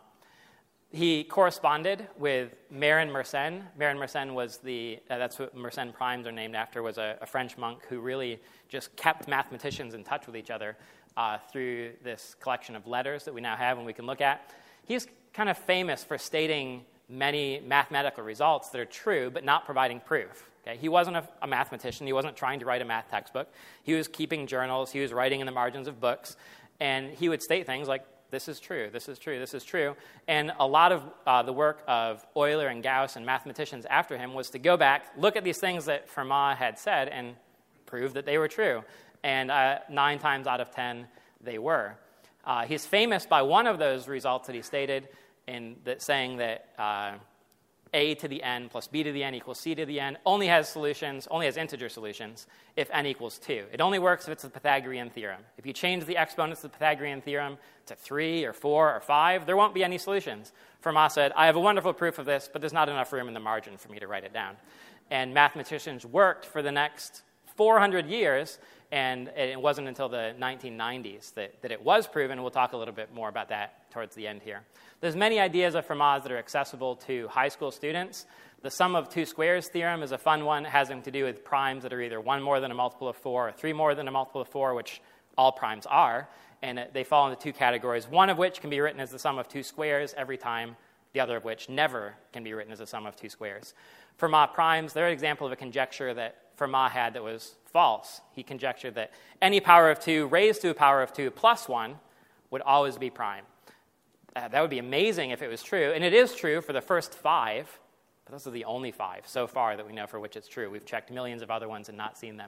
He corresponded with Marin Mersenne. Marin Mersenne was the, uh, that's what Mersenne primes are named after, was a, a French monk who really just kept mathematicians in touch with each other uh, through this collection of letters that we now have and we can look at. He's kind of famous for stating many mathematical results that are true, but not providing proof. Okay? He wasn't a, a mathematician. He wasn't trying to write a math textbook. He was keeping journals. He was writing in the margins of books. And he would state things like, this is true, this is true, this is true. And a lot of uh, the work of Euler and Gauss and mathematicians after him was to go back, look at these things that Fermat had said, and prove that they were true. And uh, nine times out of ten, they were. Uh, he's famous by one of those results that he stated, in that saying that uh, a to the n plus b to the n equals c to the n only has solutions, only has integer solutions if n equals two. It only works if it's the Pythagorean theorem. If you change the exponents of the Pythagorean theorem to three or four or five, there won't be any solutions. Fermat said, I have a wonderful proof of this, but there's not enough room in the margin for me to write it down. And mathematicians worked for the next four hundred years, and it wasn't until the nineteen nineties that, that it was proven. We'll talk a little bit more about that towards the end here. There's many ideas of Fermat's that are accessible to high school students. The sum of two squares theorem is a fun one. It has to do with primes that are either one more than a multiple of four or three more than a multiple of four, which all primes are. And they fall into two categories, one of which can be written as the sum of two squares every time, the other of which never can be written as a sum of two squares. Fermat primes, they're an example of a conjecture that Fermat had that was false. He conjectured that any power of two raised to a power of two plus one would always be prime. Uh, that would be amazing if it was true, and it is true for the first five, but those are the only five so far that we know for which it's true. We've checked millions of other ones and not seen them.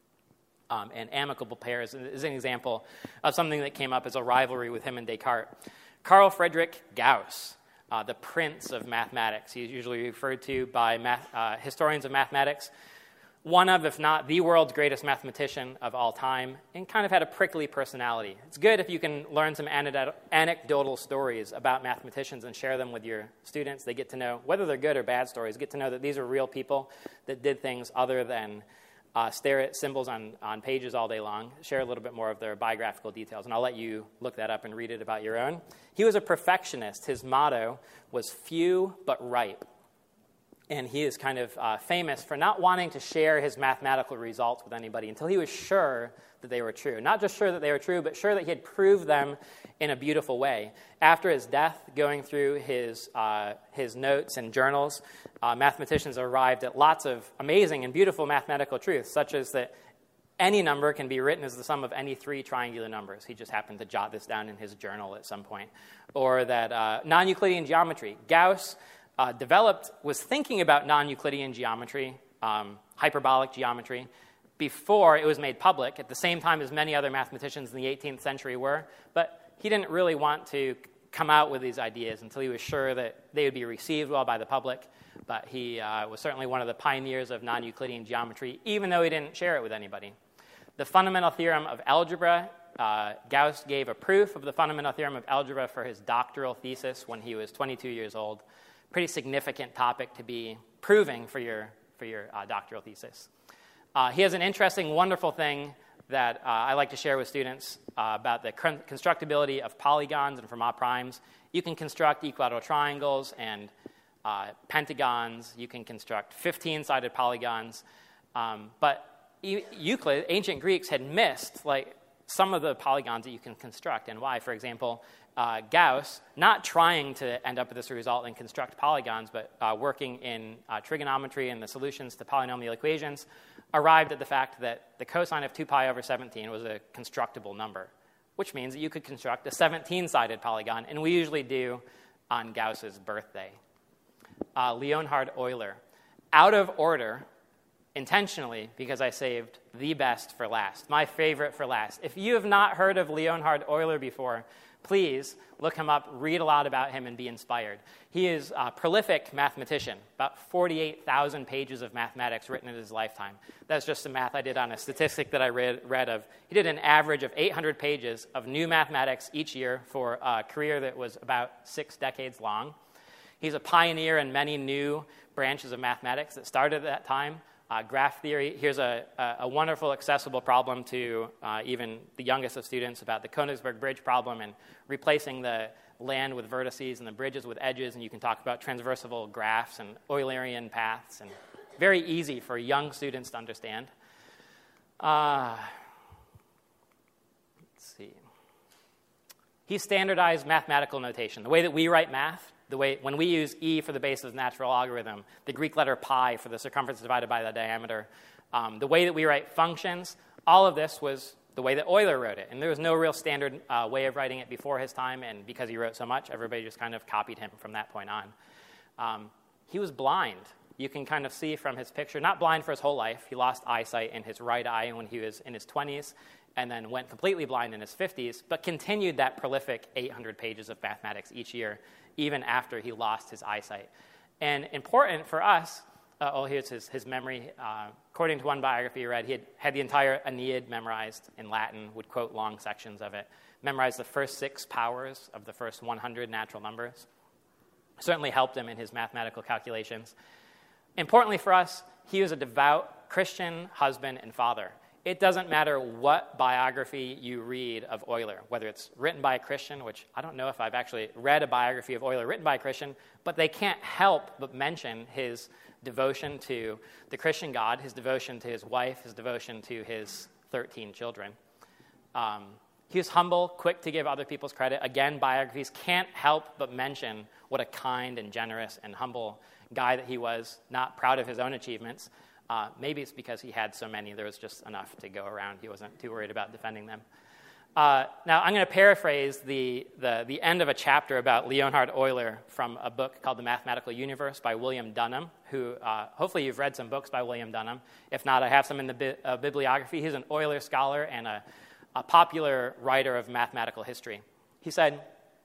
Um, and amicable pairs is an example of something that came up as a rivalry with him and Descartes. Carl Friedrich Gauss, uh, the prince of mathematics. He's usually referred to by math, uh, historians of mathematics, one of, if not the world's greatest mathematician of all time, and kind of had a prickly personality. It's good if you can learn some anecdotal stories about mathematicians and share them with your students. They get to know, whether they're good or bad stories, get to know that these are real people that did things other than uh, stare at symbols on, on pages all day long, share a little bit more of their biographical details, and I'll let you look that up and read it about your own. He was a perfectionist. His motto was few but right. And he is kind of uh, famous for not wanting to share his mathematical results with anybody until he was sure that they were true. Not just sure that they were true, but sure that he had proved them in a beautiful way. After his death, going through his, uh, his notes and journals, uh, mathematicians arrived at lots of amazing and beautiful mathematical truths, such as that any number can be written as the sum of any three triangular numbers. He just happened to jot this down in his journal at some point. Or that uh, non-Euclidean geometry. Gauss Uh, developed, was thinking about non-Euclidean geometry, um, hyperbolic geometry, before it was made public, at the same time as many other mathematicians in the eighteenth century were, but he didn't really want to come out with these ideas until he was sure that they would be received well by the public, but he uh, was certainly one of the pioneers of non-Euclidean geometry, even though he didn't share it with anybody. The fundamental theorem of algebra, uh, Gauss gave a proof of the fundamental theorem of algebra for his doctoral thesis when he was twenty-two years old. Pretty significant topic to be proving for your, for your uh, doctoral thesis. Uh, he has an interesting, wonderful thing that uh, I like to share with students uh, about the con- constructability of polygons and Fermat primes. You can construct equilateral triangles and uh, pentagons. You can construct fifteen-sided polygons. Um, but e- Euclid, ancient Greeks, had missed like some of the polygons that you can construct and why. For example, Uh, Gauss, not trying to end up with this result and construct polygons, but uh, working in uh, trigonometry and the solutions to polynomial equations, arrived at the fact that the cosine of two pi over seventeen was a constructible number, which means that you could construct a seventeen-sided polygon, and we usually do on Gauss's birthday. Uh, Leonhard Euler, out of order, intentionally, because I saved the best for last, my favorite for last. If you have not heard of Leonhard Euler before, please look him up, read a lot about him, and be inspired. He is a prolific mathematician, about forty-eight thousand pages of mathematics written in his lifetime. That's just the math I did on a statistic that I read, read of. He did an average of eight hundred pages of new mathematics each year for a career that was about six decades long. He's a pioneer in many new branches of mathematics that started at that time. Uh, graph theory, here's a, a, a wonderful, accessible problem to uh, even the youngest of students about the Königsberg Bridge problem and replacing the land with vertices and the bridges with edges, and you can talk about transversal graphs and Eulerian paths, and very easy for young students to understand. Uh, let's see. He standardized mathematical notation. The way that we write math, the way when we use E for the base of the natural logarithm, the Greek letter pi for the circumference divided by the diameter, um, the way that we write functions, all of this was the way that Euler wrote it. And there was no real standard uh, way of writing it before his time, and because he wrote so much, everybody just kind of copied him from that point on. Um, he was blind. You can kind of see from his picture, not blind for his whole life. He lost eyesight in his right eye when he was in his twenties, and then went completely blind in his fifties, but continued that prolific eight hundred pages of mathematics each year, even after he lost his eyesight. And important for us, uh, oh, here's his, his memory. Uh, according to one biography I read, he had, had the entire Aeneid memorized in Latin, would quote long sections of it, memorized the first six powers of the first one hundred natural numbers. Certainly helped him in his mathematical calculations. Importantly for us, he was a devout Christian husband and father. It doesn't matter what biography you read of Euler, whether it's written by a Christian, which I don't know if I've actually read a biography of Euler written by a Christian, but they can't help but mention his devotion to the Christian God, his devotion to his wife, his devotion to his thirteen children. Um, he was humble, quick to give other people's credit. Again, biographies can't help but mention what a kind and generous and humble guy that he was, not proud of his own achievements. Uh, maybe it's because he had so many, there was just enough to go around. He wasn't too worried about defending them. Uh, now, I'm going to paraphrase the, the, the end of a chapter about Leonhard Euler from a book called The Mathematical Universe by William Dunham, who uh, hopefully you've read some books by William Dunham. If not, I have some in the bi- uh, bibliography. He's an Euler scholar and a, a popular writer of mathematical history. He said,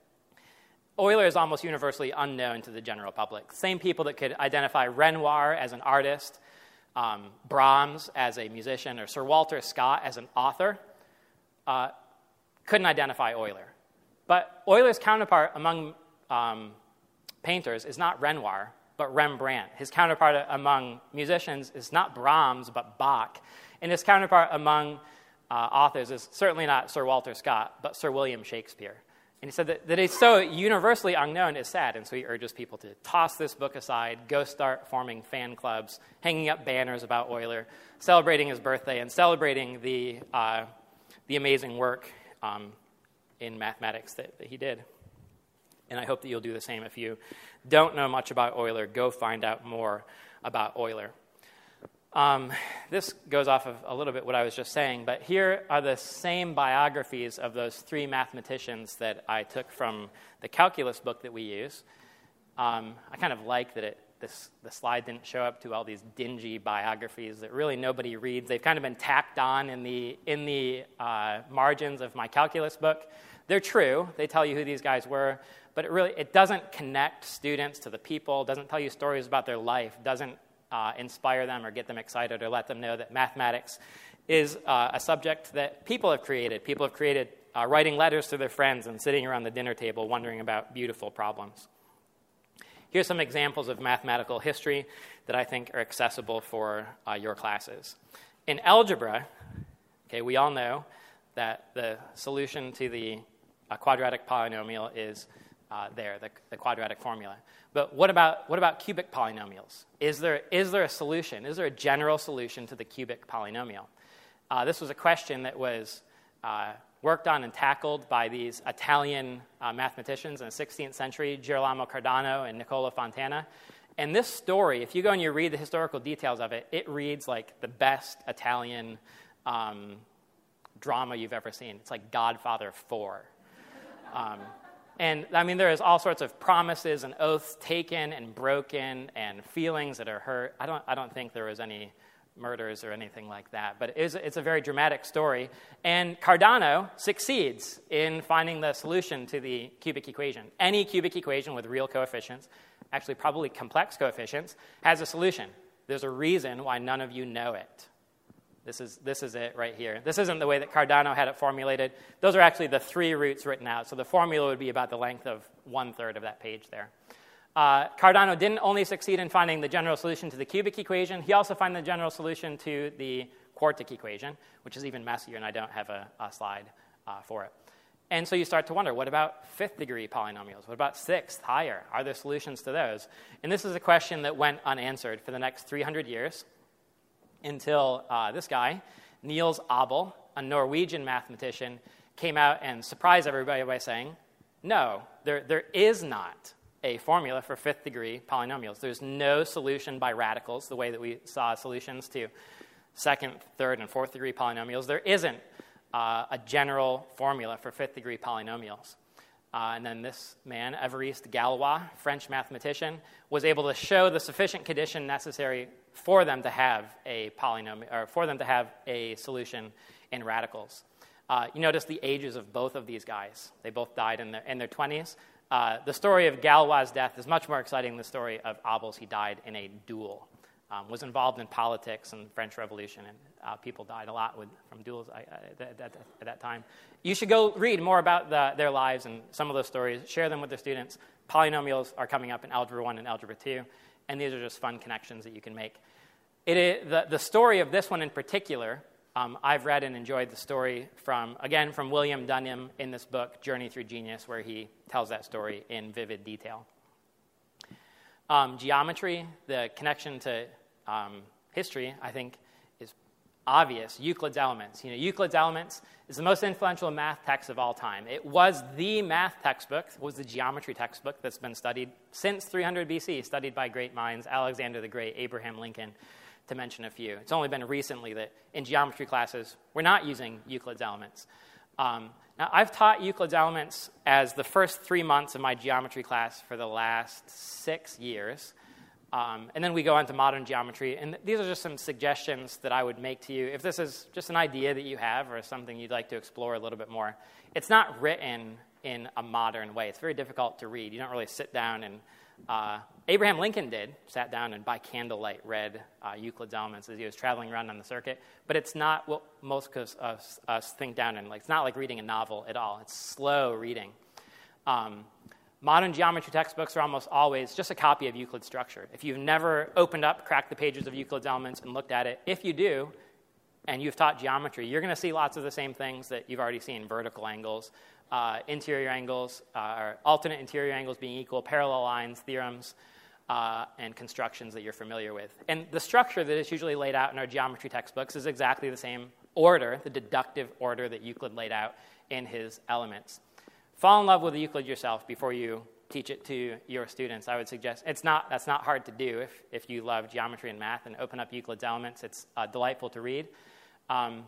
Euler is almost universally unknown to the general public. Same people that could identify Renoir as an artist, um, Brahms as a musician, or Sir Walter Scott as an author, uh, couldn't identify Euler. But Euler's counterpart among um, painters is not Renoir, but Rembrandt. His counterpart among musicians is not Brahms, but Bach. And his counterpart among uh, authors is certainly not Sir Walter Scott, but Sir William Shakespeare. And he said that, that it's so universally unknown is sad, and so he urges people to toss this book aside, go start forming fan clubs, hanging up banners about Euler, celebrating his birthday, and celebrating the, uh, the amazing work Um, in mathematics that, that he did. And I hope that you'll do the same. If you don't know much about Euler, go find out more about Euler. Um, this goes off of a little bit what I was just saying, but here are the same biographies of those three mathematicians that I took from the calculus book that we use. Um, I kind of like that it This, the slide didn't show up to all these dingy biographies that really nobody reads. They've kind of been tacked on in the, in the uh, margins of my calculus book. They're true. They tell you who these guys were, but it really it doesn't connect students to the people, doesn't tell you stories about their life, doesn't uh, inspire them or get them excited or let them know that mathematics is uh, a subject that people have created. People have created uh, writing letters to their friends and sitting around the dinner table wondering about beautiful problems. Here's some examples of mathematical history that I think are accessible for uh, your classes. In algebra, okay, we all know that the solution to the uh, quadratic polynomial is uh, there, the, the quadratic formula. But what about what about cubic polynomials? Is there is there a solution? Is there a general solution to the cubic polynomial? Uh, this was a question that was uh, worked on and tackled by these Italian uh, mathematicians in the sixteenth century, Girolamo Cardano and Niccolò Fontana. And this story, if you go and you read the historical details of it, it reads like the best Italian um, drama you've ever seen. It's like Godfather four. Um, and, I mean, there is all sorts of promises and oaths taken and broken and feelings that are hurt. I don't, I don't think there was any murders or anything like that. But it is, it's a very dramatic story. And Cardano succeeds in finding the solution to the cubic equation. Any cubic equation with real coefficients, actually probably complex coefficients, has a solution. There's a reason why none of you know it. This is, this is it right here. This isn't the way that Cardano had it formulated. Those are actually the three roots written out. So the formula would be about the length of one-third of that page there. Uh, Cardano didn't only succeed in finding the general solution to the cubic equation, he also found the general solution to the quartic equation, which is even messier, and I don't have a, a slide uh, for it. And so you start to wonder, what about fifth-degree polynomials? What about sixth, higher? Are there solutions to those? And this is a question that went unanswered for the next three hundred years until uh, this guy, Niels Abel, a Norwegian mathematician, came out and surprised everybody by saying, no, there, there is not a formula for fifth-degree polynomials. There's no solution by radicals, the way that we saw solutions to second, third, and fourth-degree polynomials. There isn't uh, a general formula for fifth-degree polynomials. Uh, and then this man, Évariste Galois, French mathematician, was able to show the sufficient condition necessary for them to have a polynomial, or for them to have a solution in radicals. Uh, you notice the ages of both of these guys. They both died in their, in their twenties. Uh, the story of Galois' death is much more exciting than the story of Abel's. He died in a duel, um, was involved in politics and the French Revolution, and uh, people died a lot with, from duels at, at, at, at that time. You should go read more about the, their lives and some of those stories, share them with their students. Polynomials are coming up in Algebra one and Algebra two, and these are just fun connections that you can make. It is, the, the story of this one in particular, Um, I've read and enjoyed the story from, again, from William Dunham in this book, Journey Through Genius, where he tells that story in vivid detail. Um, geometry, the connection to um, history, I think, is obvious. Euclid's Elements. You know, Euclid's Elements is the most influential math text of all time. It was the math textbook, it was the geometry textbook that's been studied since three hundred B C, studied by great minds, Alexander the Great, Abraham Lincoln, to mention a few. It's only been recently that in geometry classes, we're not using Euclid's Elements. Um, now, I've taught Euclid's Elements as the first three months of my geometry class for the last six years. Um, and then we go on to modern geometry. And these are just some suggestions that I would make to you. If this is just an idea that you have or something you'd like to explore a little bit more, it's not written in a modern way. It's very difficult to read. You don't really sit down and... Uh, Abraham Lincoln did, sat down and by candlelight read uh, Euclid's Elements as he was traveling around on the circuit. But it's not what most of us, us think down and like. It's not like reading a novel at all. It's slow reading. Um, modern geometry textbooks are almost always just a copy of Euclid's structure. If you've never opened up, cracked the pages of Euclid's Elements and looked at it, if you do, and you've taught geometry, you're going to see lots of the same things that you've already seen: vertical angles, uh, interior angles, uh, or alternate interior angles being equal, parallel lines, theorems, uh, and constructions that you're familiar with. And the structure that is usually laid out in our geometry textbooks is exactly the same order, the deductive order that Euclid laid out in his Elements. Fall in love with Euclid yourself before you teach it to your students. I would suggest it's not that's not hard to do if, if you love geometry and math, and open up Euclid's Elements. It's uh, delightful to read. Um,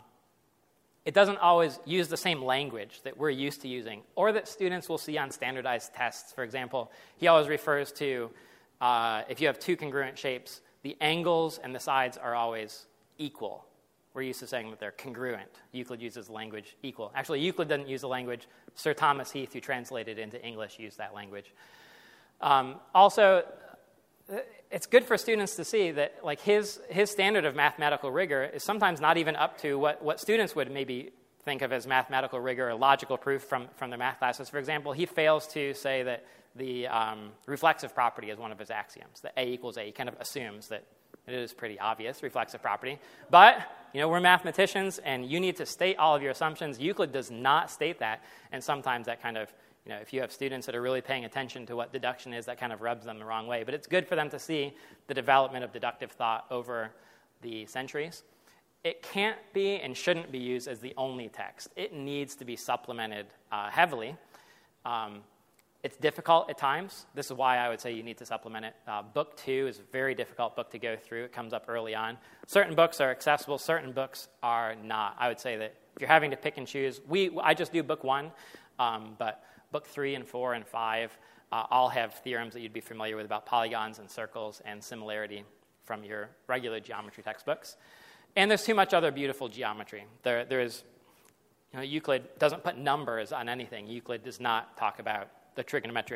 it doesn't always use the same language that we're used to using or that students will see on standardized tests. For example, he always refers to, uh, if you have two congruent shapes, the angles and the sides are always equal. We're used to saying that they're congruent. Euclid uses the language equal. Actually, Euclid doesn't use the language. Sir Thomas Heath, who translated into English, used that language. Um, also, it's good for students to see that like his his standard of mathematical rigor is sometimes not even up to what, what students would maybe think of as mathematical rigor or logical proof from, from their math classes. For example, he fails to say that the um, reflexive property is one of his axioms, that A equals A. He kind of assumes that it is pretty obvious, reflexive property. But, you know, we're mathematicians, and you need to state all of your assumptions. Euclid does not state that, and sometimes that kind of, you know, if you have students that are really paying attention to what deduction is, that kind of rubs them the wrong way. But it's good for them to see the development of deductive thought over the centuries. It can't be and shouldn't be used as the only text. It needs to be supplemented uh, heavily. Um, it's difficult at times. This is why I would say you need to supplement it. Uh, book two is a very difficult book to go through. It comes up early on. Certain books are accessible. Certain books are not. I would say that if you're having to pick and choose, we I just do book one, um, but book three and four and five uh, all have theorems that you'd be familiar with about polygons and circles and similarity from your regular geometry textbooks. And there's too much other beautiful geometry. There, there is, you know, Euclid doesn't put numbers on anything. Euclid does not talk about the trigonometric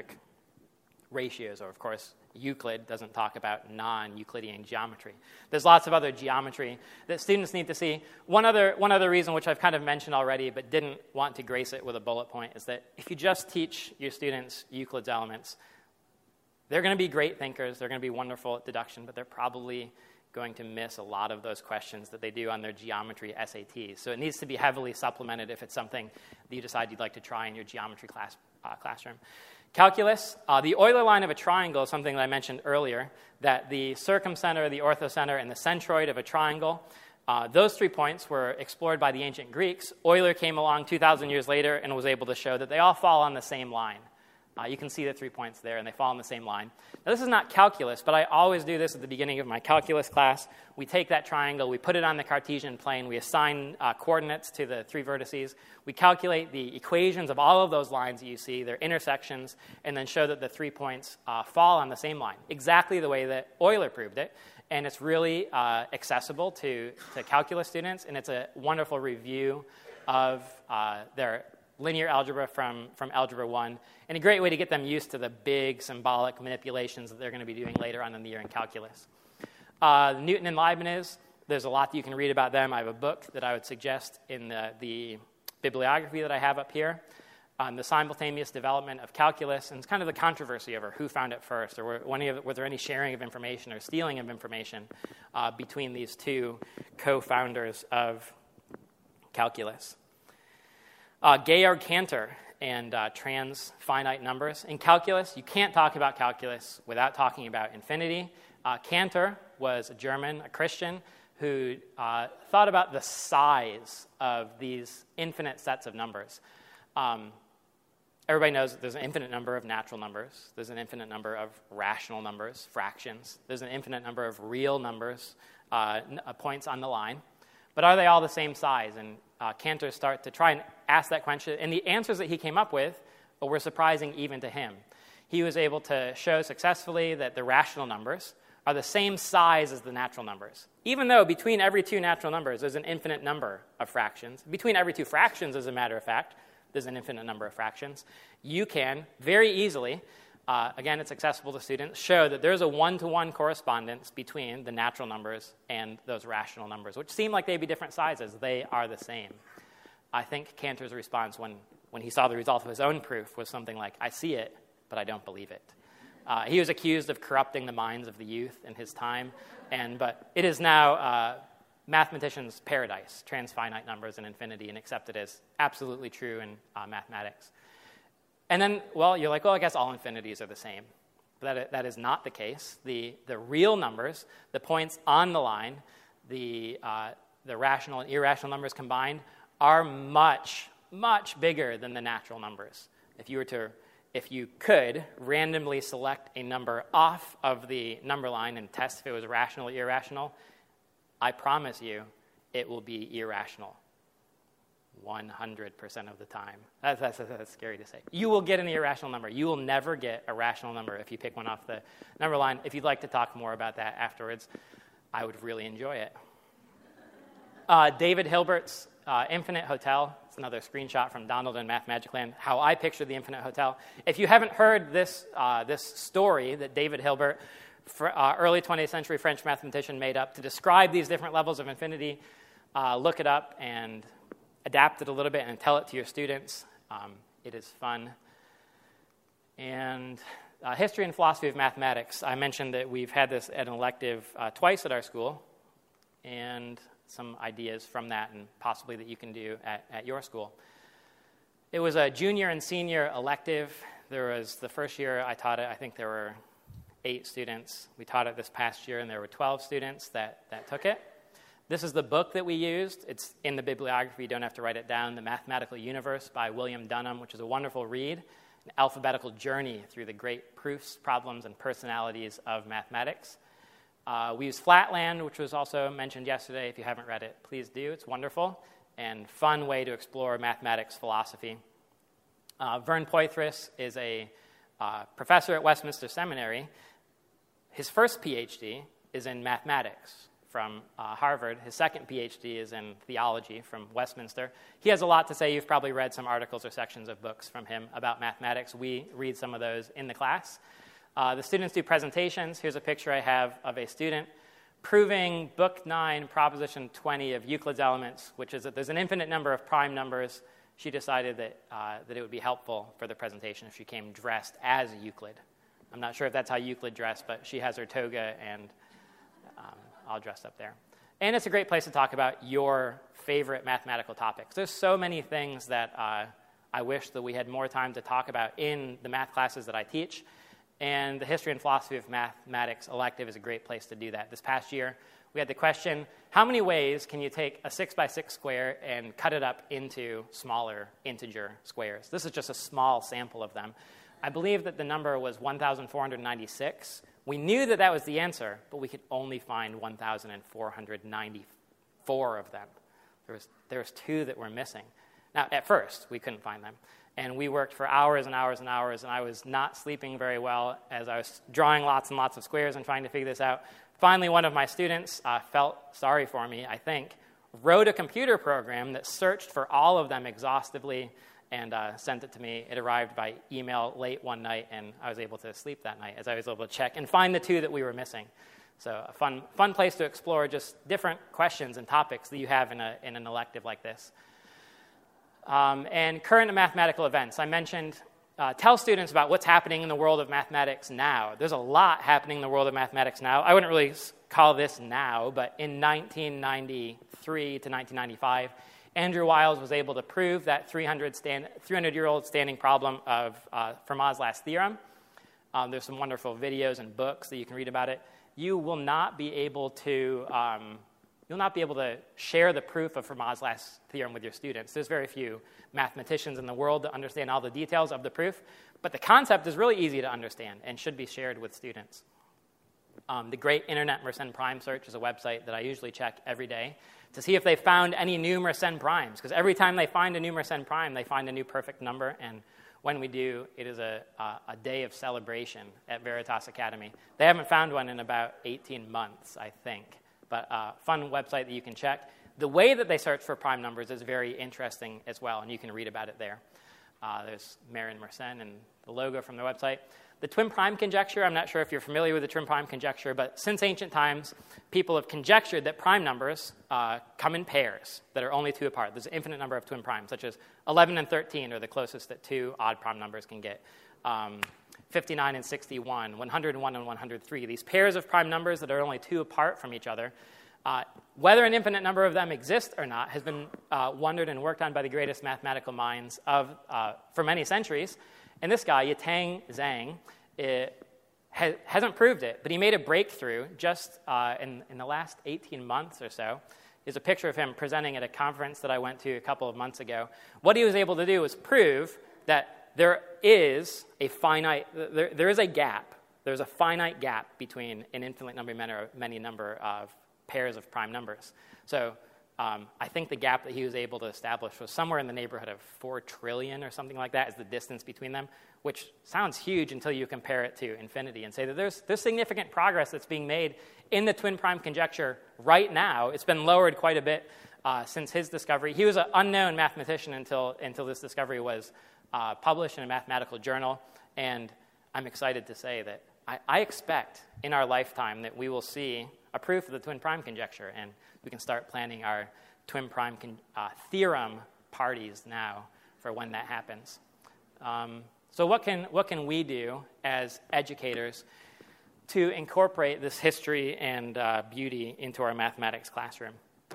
ratios, or of course, Euclid doesn't talk about non-Euclidean geometry. There's lots of other geometry that students need to see. One other, one other reason, which I've kind of mentioned already but didn't want to grace it with a bullet point, is that if you just teach your students Euclid's Elements, they're going to be great thinkers, they're going to be wonderful at deduction, but they're probably going to miss a lot of those questions that they do on their geometry S A Ts. So it needs to be heavily supplemented if it's something that you decide you'd like to try in your geometry class, uh, classroom. Calculus, uh, the Euler line of a triangle is something that I mentioned earlier, that the circumcenter, the orthocenter, and the centroid of a triangle, uh, those three points were explored by the ancient Greeks. Euler came along two thousand years later and was able to show that they all fall on the same line. Uh, you can see the three points there, and they fall on the same line. Now, this is not calculus, but I always do this at the beginning of my calculus class. We take that triangle, we put it on the Cartesian plane, we assign uh, coordinates to the three vertices, we calculate the equations of all of those lines that you see, their intersections, and then show that the three points uh, fall on the same line, exactly the way that Euler proved it. And it's really uh, accessible to, to calculus students, and it's a wonderful review of uh, their linear algebra from, from Algebra one, and a great way to get them used to the big symbolic manipulations that they're going to be doing later on in the year in calculus. Uh, Newton and Leibniz, there's a lot that you can read about them. I have a book that I would suggest in the, the bibliography that I have up here on the simultaneous development of calculus, and it's kind of the controversy over who found it first, or were, one of, were there any sharing of information or stealing of information uh, between these two co-founders of calculus. Uh, Georg-Cantor and uh, trans-finite numbers. In calculus, you can't talk about calculus without talking about infinity. Uh, Cantor was a German, a Christian, who uh, thought about the size of these infinite sets of numbers. Um, everybody knows that there's an infinite number of natural numbers. There's an infinite number of rational numbers, fractions. There's an infinite number of real numbers, uh, n- uh, points on the line. But are they all the same size? And uh, Cantor started to try and ask that question, and the answers that he came up with were surprising even to him. He was able to show successfully that the rational numbers are the same size as the natural numbers. Even though between every two natural numbers, there's an infinite number of fractions. Between every two fractions, as a matter of fact, there's an infinite number of fractions. You can very easily, uh, again, it's accessible to students, show that there's a one-to-one correspondence between the natural numbers and those rational numbers, which seem like they'd be different sizes. They are the same. I think Cantor's response when, when he saw the result of his own proof was something like, I see it, but I don't believe it. Uh, he was accused of corrupting the minds of the youth in his time, and but it is now uh, mathematicians' paradise, transfinite numbers and infinity, and accepted as absolutely true in uh, mathematics. And then, well, you're like, well, I guess all infinities are the same. But that, that is not the case. The, the real numbers, the points on the line, the, uh, the rational and irrational numbers combined, are much, much bigger than the natural numbers. If you were to If you could randomly select a number off of the number line and test if it was rational or irrational, I promise you it will be irrational one hundred percent of the time. That's, that's, that's scary to say. You will get an irrational number. You will never get a rational number if you pick one off the number line. If you'd like to talk more about that afterwards, I would really enjoy it. Uh, David Hilbert's uh, Infinite Hotel. It's another screenshot from Donald and Mathmagicland, how I picture the Infinite Hotel. If you haven't heard this, uh, this story that David Hilbert, for, uh, early twentieth century French mathematician, made up to describe these different levels of infinity, uh, look it up and adapt it a little bit and tell it to your students. Um, it is fun. And uh, history and philosophy of mathematics. I mentioned that we've had this at an elective uh, twice at our school, and some ideas from that and possibly that you can do at, at your school. It was a junior and senior elective. There was the first year I taught it, I think there were eight students. We taught it this past year, and there were twelve students that, that took it. This is the book that we used. It's in the bibliography. You don't have to write it down. The Mathematical Universe by William Dunham, which is a wonderful read, an alphabetical journey through the great proofs, problems, and personalities of mathematics. Uh, we use Flatland, which was also mentioned yesterday. If you haven't read it, please do. It's wonderful and fun way to explore mathematics philosophy. Uh, Vern Poythress is a uh, professor at Westminster Seminary. His first PhD is in mathematics from uh, Harvard. His second PhD is in theology from Westminster. He has a lot to say. You've probably read some articles or sections of books from him about mathematics. We read some of those in the class. Uh, the students do presentations. Here's a picture I have of a student proving Book nine, Proposition twenty of Euclid's Elements, which is that there's an infinite number of prime numbers. She decided that, uh, that it would be helpful for the presentation if she came dressed as Euclid. I'm not sure if that's how Euclid dressed, but she has her toga and um, all dressed up there. And it's a great place to talk about your favorite mathematical topics. There's so many things that uh, I wish that we had more time to talk about in the math classes that I teach. And the History and Philosophy of Mathematics elective is a great place to do that. This past year, we had the question, how many ways can you take a six by six square and cut it up into smaller integer squares? This is just a small sample of them. I believe that the number was one thousand four hundred ninety-six. We knew that that was the answer, but we could only find one thousand four hundred ninety-four of them. There was, there was two that were missing. Now, at first, we couldn't find them. And we worked for hours and hours and hours, and I was not sleeping very well as I was drawing lots and lots of squares and trying to figure this out. Finally, one of my students uh, felt sorry for me, I think, wrote a computer program that searched for all of them exhaustively and uh, sent it to me. It arrived by email late one night, and I was able to sleep that night as I was able to check and find the two that we were missing. So a fun, fun place to explore just different questions and topics that you have in, a, in an elective like this. Um, and current mathematical events. I mentioned, uh, tell students about what's happening in the world of mathematics now. There's a lot happening in the world of mathematics now. I wouldn't really call this now, but in nineteen ninety-three to nineteen ninety-five, Andrew Wiles was able to prove that three hundred-year-old standing problem of uh, Fermat's last theorem. Um, there's some wonderful videos and books that you can read about it. You will not be able to... Um, You'll not be able to share the proof of Fermat's last theorem with your students. There's very few mathematicians in the world that understand all the details of the proof, but the concept is really easy to understand and should be shared with students. Um, the Great Internet Mersenne Prime Search is a website that I usually check every day to see if they found any new Mersenne primes, because every time they find a new Mersenne prime, they find a new perfect number, and when we do, it is a, a, a day of celebration at Veritas Academy. They haven't found one in about eighteen months, I think, but a uh, fun website that you can check. The way that they search for prime numbers is very interesting as well, and you can read about it there. Uh, there's Marion Mersenne and the logo from their website. The twin prime conjecture, I'm not sure if you're familiar with the twin prime conjecture, but since ancient times, people have conjectured that prime numbers uh, come in pairs that are only two apart. There's an infinite number of twin primes, such as eleven and thirteen are the closest that two odd prime numbers can get. Um, fifty-nine and sixty-one, one hundred one and one hundred three, these pairs of prime numbers that are only two apart from each other. Uh, whether an infinite number of them exist or not has been uh, wondered and worked on by the greatest mathematical minds of uh, for many centuries. And this guy, Yitang Zhang, it, ha- hasn't proved it, but he made a breakthrough just uh, in, in the last eighteen months or so. Is a picture of him presenting at a conference that I went to a couple of months ago. What he was able to do was prove that there is a finite, there, there is a gap, there's a finite gap between an infinite number of many number of pairs of prime numbers. So um, I think the gap that he was able to establish was somewhere in the neighborhood of four trillion or something like that is the distance between them, which sounds huge until you compare it to infinity and say that there's, there's significant progress that's being made in the twin prime conjecture right now. It's been lowered quite a bit uh, since his discovery. He was an unknown mathematician until, until this discovery was uh, published in a mathematical journal, and I'm excited to say that I, I expect in our lifetime that we will see a proof of the twin prime conjecture, and we can start planning our twin prime con- uh, theorem parties now for when that happens. Um, so what can what can we do as educators to incorporate this history and uh, beauty into our mathematics classroom?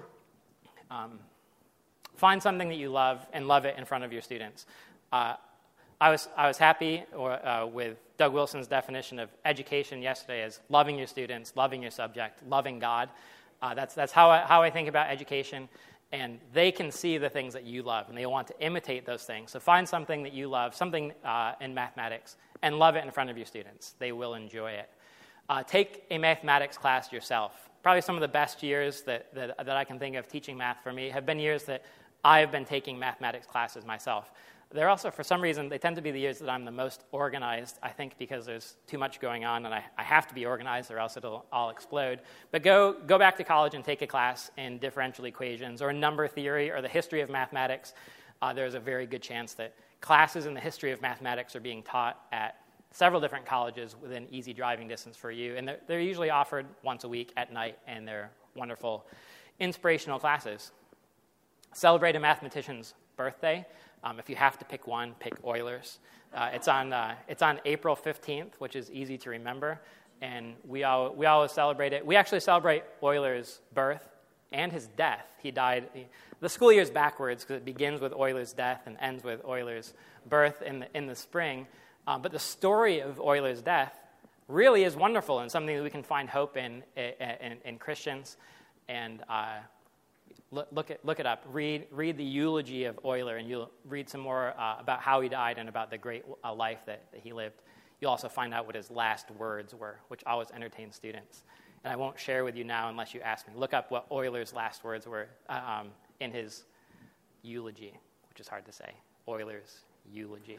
Um, find something that you love and love it in front of your students. Uh, I was I was happy or, uh, with Doug Wilson's definition of education yesterday as loving your students, loving your subject, loving God. Uh, that's that's how I, how I think about education, and they can see the things that you love, and they want to imitate those things. So find something that you love, something uh, in mathematics, and love it in front of your students. They will enjoy it. Uh, take a mathematics class yourself. Probably some of the best years that, that that I can think of teaching math for me have been years that I have been taking mathematics classes myself. They're also, for some reason, they tend to be the years that I'm the most organized, I think because there's too much going on, and I, I have to be organized or else it'll all explode. But go go back to college and take a class in differential equations or number theory or the history of mathematics. Uh, there's a very good chance that classes in the history of mathematics are being taught at several different colleges within easy driving distance for you, and they're, they're usually offered once a week at night, and they're wonderful, inspirational classes. Celebrate a mathematician's birthday. Um, if you have to pick one, pick Euler's. Uh, it's on uh, it's on April fifteenth, which is easy to remember, and we all we always celebrate it. We actually celebrate Euler's birth and his death. He died. He, the school year is backwards because it begins with Euler's death and ends with Euler's birth in the in the spring. Um, but the story of Euler's death really is wonderful and something that we can find hope in in, in, in Christians. And uh, Look, look, it, look it up. Read, read the eulogy of Euler, and you'll read some more uh, about how he died and about the great uh, life that, that he lived. You'll also find out what his last words were, which always entertains students. And I won't share with you now unless you ask me. Look up what Euler's last words were um, in his eulogy, which is hard to say. Euler's eulogy.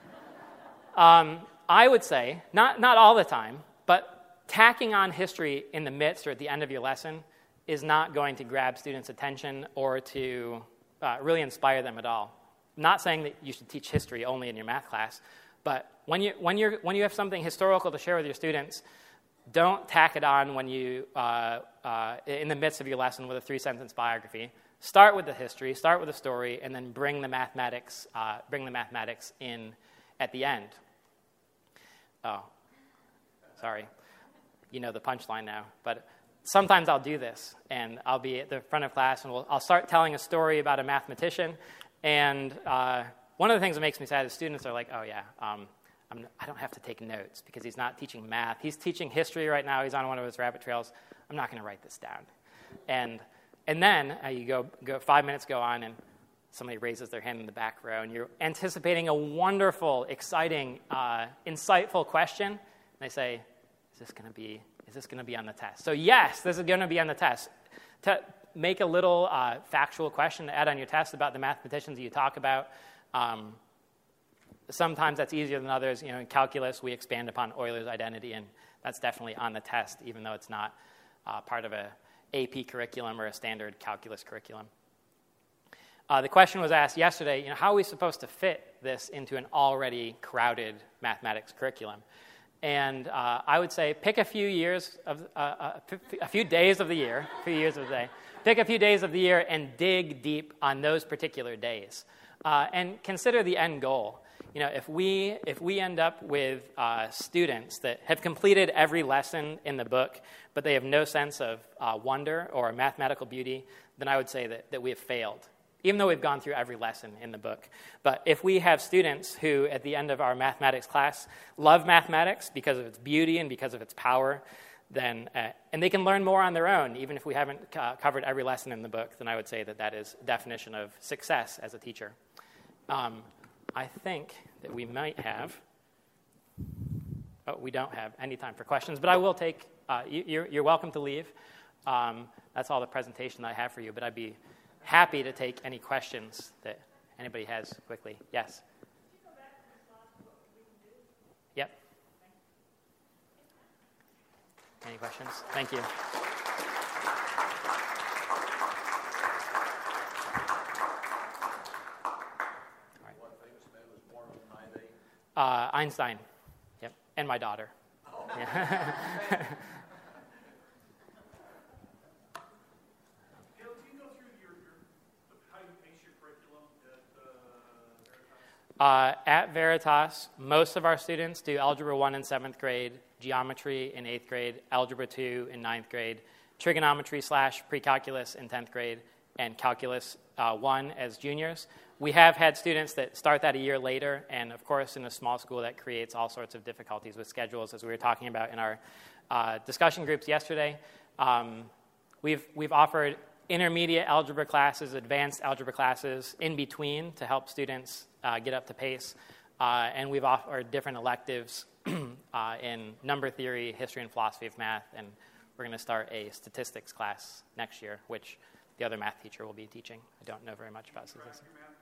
um, I would say, not, not all the time, but tacking on history in the midst or at the end of your lesson is not going to grab students' attention or to uh, really inspire them at all. I'm not saying that you should teach history only in your math class, but when you when you when you have something historical to share with your students, don't tack it on when you uh, uh, in the midst of your lesson with a three-sentence biography. Start with the history, start with the story, and then bring the mathematics uh, bring the mathematics in at the end. Oh, sorry, you know the punchline now, but. Sometimes I'll do this, and I'll be at the front of class, and we'll, I'll start telling a story about a mathematician, and uh, one of the things that makes me sad is students are like, oh, yeah, um, I'm, I don't have to take notes because he's not teaching math. He's teaching history right now. He's on one of his rabbit trails. I'm not going to write this down. And and then uh, you go, go five minutes go on, and somebody raises their hand in the back row, and you're anticipating a wonderful, exciting, uh, insightful question, and they say, is this going to be... Is this going to be on the test? So yes, this is going to be on the test. Te- make a little uh, factual question to add on your test about the mathematicians that you talk about. Um, sometimes that's easier than others. You know, in calculus, we expand upon Euler's identity, and that's definitely on the test, even though it's not uh, part of a A P curriculum or a standard calculus curriculum. Uh, the question was asked yesterday, you know, how are we supposed to fit this into an already crowded mathematics curriculum? And uh, I would say pick a few years of uh, a, a few days of the year, a few years of the day. Pick a few days of the year and dig deep on those particular days, uh, and consider the end goal. You know, if we if we end up with uh, students that have completed every lesson in the book, but they have no sense of uh, wonder or mathematical beauty, then I would say that, that we have failed, even though we've gone through every lesson in the book. But if we have students who, at the end of our mathematics class, love mathematics because of its beauty and because of its power, then uh, and they can learn more on their own, even if we haven't uh, covered every lesson in the book, then I would say that that is a definition of success as a teacher. Um, I think that we might have, oh, we don't have any time for questions, but I will take, uh, you, you're, you're welcome to leave. Um, that's all the presentation that I have for you, but I'd be happy to take any questions that anybody has quickly. Yes? Yep. Any questions? Thank you. Uh, Einstein, yep, and my daughter. Oh. Yeah. Uh, at Veritas, most of our students do Algebra one in seventh grade, Geometry in eighth grade, Algebra two in ninth grade, Trigonometry slash Pre-Calculus in tenth grade, and Calculus uh, one as juniors. We have had students that start that a year later, and of course in a small school that creates all sorts of difficulties with schedules, as we were talking about in our uh, discussion groups yesterday. Um, we've, we've offered intermediate algebra classes, advanced algebra classes in between to help students uh, get up to pace. Uh, and we've offered different electives uh, in number theory, history and philosophy of math, and we're going to start a statistics class next year, which the other math teacher will be teaching. I don't know very much about statistics.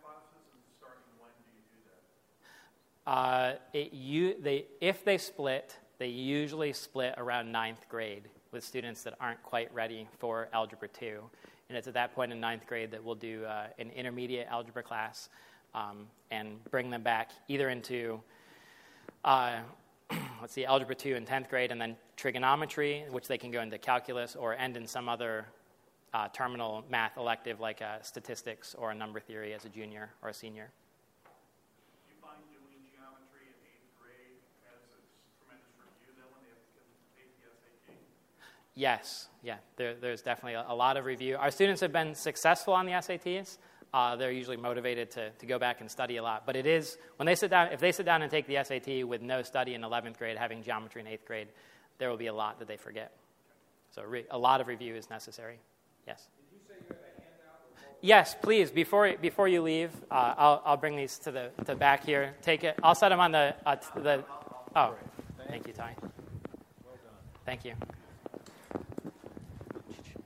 Uh, it, you, they, if they split, they usually split around ninth grade with students that aren't quite ready for Algebra two. And it's at that point in ninth grade that we'll do uh, an intermediate algebra class um, and bring them back either into, uh, let's see, Algebra two in tenth grade, and then trigonometry, which they can go into calculus, or end in some other uh, terminal math elective like uh, statistics or a number theory as a junior or a senior. Yes, yeah, there, there's definitely a, a lot of review. Our students have been successful on the S A Ts. Uh, they're usually motivated to, to go back and study a lot. But it is, when they sit down, if they sit down and take the S A T with no study in eleventh grade, having geometry in eighth grade, there will be a lot that they forget. So re, a lot of review is necessary. Yes? Did you say you have a handout? Yes, please. Before before you leave, uh, I'll I'll bring these to the to back here. Take it. I'll set them on the uh, the. Oh, thank you, Ty. Well done. Thank you.